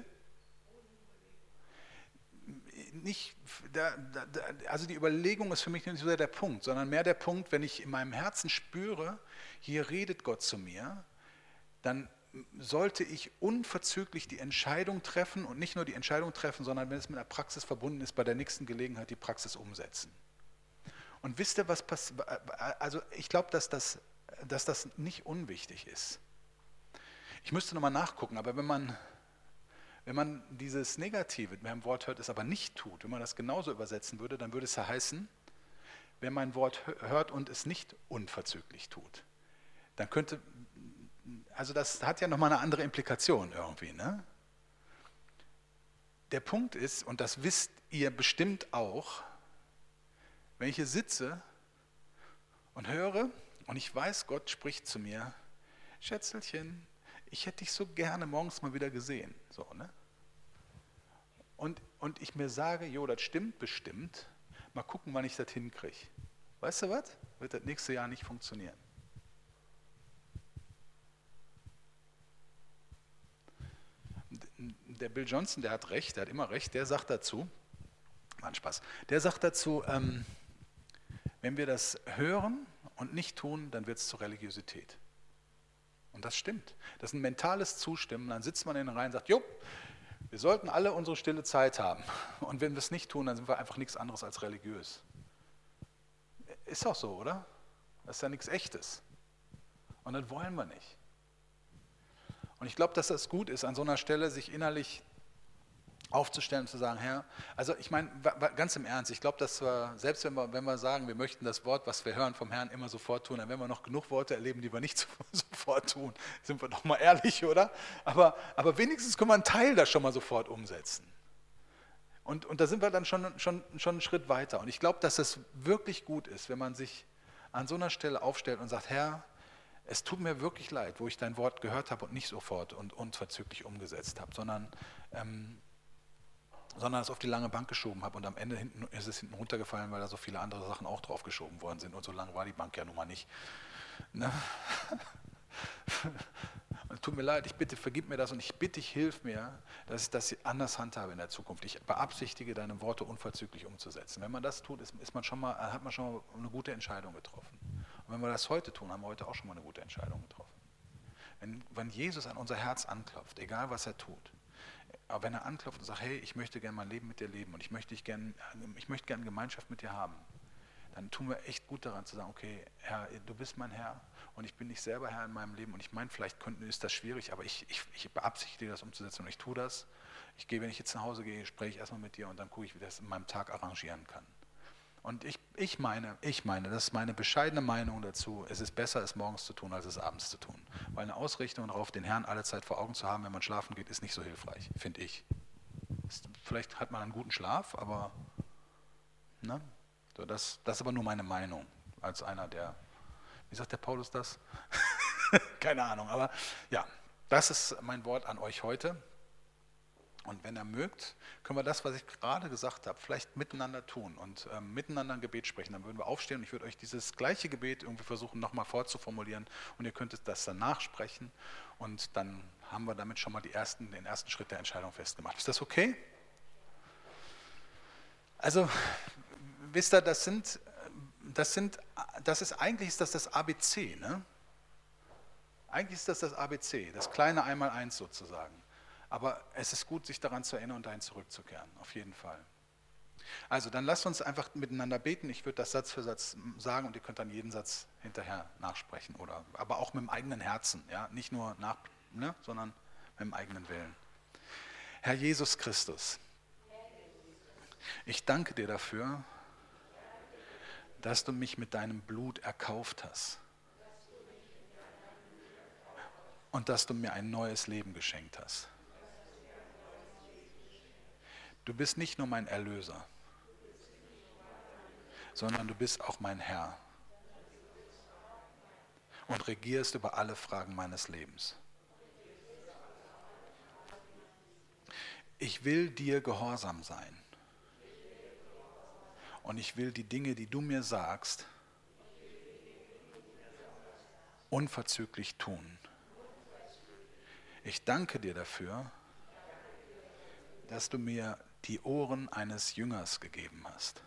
Nicht, da, da, also die Überlegung ist für mich nicht so sehr der Punkt, sondern mehr der Punkt, wenn ich in meinem Herzen spüre, hier redet Gott zu mir, dann sollte ich unverzüglich die Entscheidung treffen und nicht nur die Entscheidung treffen, sondern wenn es mit einer Praxis verbunden ist, bei der nächsten Gelegenheit die Praxis umsetzen. Und wisst ihr, was passiert? Also ich glaube, dass das, dass das nicht unwichtig ist. Ich müsste nochmal nachgucken, aber wenn man, wenn man dieses Negative beim Wort hört, es aber nicht tut, wenn man das genauso übersetzen würde, dann würde es ja heißen, wer mein Wort hört und es nicht unverzüglich tut, dann könnte, also das hat ja nochmal eine andere Implikation irgendwie, ne? Der Punkt ist, und das wisst ihr bestimmt auch, wenn ich hier sitze und höre und ich weiß, Gott spricht zu mir, Schätzelchen, ich hätte dich so gerne morgens mal wieder gesehen. So, ne? und, und ich mir sage, jo, das stimmt bestimmt, mal gucken, wann ich das hinkriege. Weißt du was? Wird das nächste Jahr nicht funktionieren. Der Bill Johnson, der hat recht, der hat immer recht, der sagt dazu, war ein Spaß, der sagt dazu, ähm, wenn wir das hören und nicht tun, dann wird es zur Religiosität. Und das stimmt. Das ist ein mentales Zustimmen. Dann sitzt man in den Reihen und sagt, jo, wir sollten alle unsere stille Zeit haben. Und wenn wir es nicht tun, dann sind wir einfach nichts anderes als religiös. Ist doch so, oder? Das ist ja nichts Echtes. Und das wollen wir nicht. Und ich glaube, dass das gut ist, an so einer Stelle sich innerlich aufzustellen und zu sagen, Herr, also ich meine, ganz im Ernst, ich glaube, dass wir, selbst wenn wir, wenn wir sagen, wir möchten das Wort, was wir hören vom Herrn, immer sofort tun, dann werden wir noch genug Worte erleben, die wir nicht sofort tun. Sind wir doch mal ehrlich, oder? Aber, aber wenigstens können wir einen Teil da schon mal sofort umsetzen. Und, und da sind wir dann schon, schon, schon einen Schritt weiter. Und ich glaube, dass es wirklich gut ist, wenn man sich an so einer Stelle aufstellt und sagt, Herr, es tut mir wirklich leid, wo ich dein Wort gehört habe und nicht sofort und unverzüglich umgesetzt habe, sondern ähm, sondern es auf die lange Bank geschoben habe und am Ende hinten, ist es hinten runtergefallen, weil da so viele andere Sachen auch drauf geschoben worden sind und so lang war die Bank ja nun mal nicht. Ne? Tut mir leid, ich bitte, vergib mir das und ich bitte dich, hilf mir, dass ich das anders handhabe in der Zukunft. Ich beabsichtige, deine Worte unverzüglich umzusetzen. Wenn man das tut, ist, ist man schon mal, hat man schon mal eine gute Entscheidung getroffen. Und wenn wir das heute tun, haben wir heute auch schon mal eine gute Entscheidung getroffen. Wenn, wenn Jesus an unser Herz anklopft, egal was er tut, aber wenn er anklopft und sagt, hey, ich möchte gerne mein Leben mit dir leben und ich möchte gerne ich möchte gerne Gemeinschaft mit dir haben, dann tun wir echt gut daran zu sagen, okay, Herr, du bist mein Herr und ich bin nicht selber Herr in meinem Leben und ich meine, vielleicht könnte, ist das schwierig, aber ich, ich, ich beabsichtige das umzusetzen und ich tue das. Ich gehe, wenn ich jetzt nach Hause gehe, spreche ich erstmal mit dir und dann gucke ich, wie ich das in meinem Tag arrangieren kann. Und ich, ich meine, ich meine, das ist meine bescheidene Meinung dazu, es ist besser, es morgens zu tun, als es abends zu tun. Weil eine Ausrichtung darauf, den Herrn alle Zeit vor Augen zu haben, wenn man schlafen geht, ist nicht so hilfreich, finde ich. Ist, vielleicht hat man einen guten Schlaf, aber ne? So, das, das ist aber nur meine Meinung, als einer, der, wie sagt der Paulus das? Keine Ahnung, aber ja, das ist mein Wort an euch heute. Und wenn ihr mögt, können wir das, was ich gerade gesagt habe, vielleicht miteinander tun und ähm, miteinander ein Gebet sprechen. Dann würden wir aufstehen und ich würde euch dieses gleiche Gebet irgendwie versuchen, nochmal vorzuformulieren und ihr könntet das danach sprechen und dann haben wir damit schon mal die ersten, den ersten Schritt der Entscheidung festgemacht. Ist das okay? Also, wisst ihr, das sind, das sind, das ist, eigentlich ist das das A B C, ne? Eigentlich ist das das A B C, das kleine Einmaleins sozusagen. Aber es ist gut, sich daran zu erinnern und dahin zurückzukehren, auf jeden Fall. Also dann lasst uns einfach miteinander beten. Ich würde das Satz für Satz sagen und ihr könnt dann jeden Satz hinterher nachsprechen. Oder, aber auch mit dem eigenen Herzen, ja? Nicht nur nach, ne? Sondern mit dem eigenen Willen. Herr Jesus Christus, ich danke dir dafür, dass du mich mit deinem Blut erkauft hast und dass du mir ein neues Leben geschenkt hast. Du bist nicht nur mein Erlöser, sondern du bist auch mein Herr und regierst über alle Fragen meines Lebens. Ich will dir gehorsam sein und ich will die Dinge, die du mir sagst, unverzüglich tun. Ich danke dir dafür, dass du mir die Ohren eines Jüngers gegeben hast.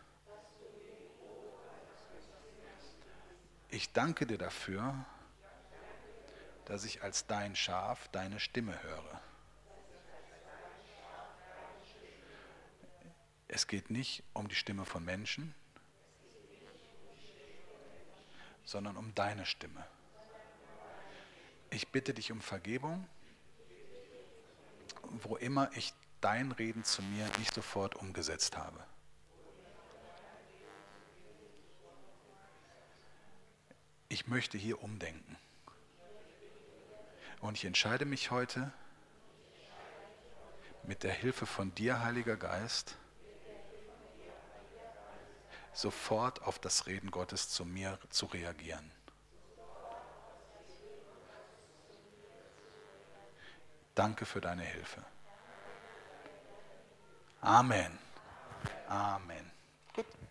Ich danke dir dafür, dass ich als dein Schaf deine Stimme höre. Es geht nicht um die Stimme von Menschen, sondern um deine Stimme. Ich bitte dich um Vergebung, wo immer ich dein Reden zu mir nicht sofort umgesetzt habe. Ich möchte hier umdenken. Und ich entscheide mich heute, mit der Hilfe von dir, Heiliger Geist, sofort auf das Reden Gottes zu mir zu reagieren. Danke für deine Hilfe. Amen. Amen. Gut.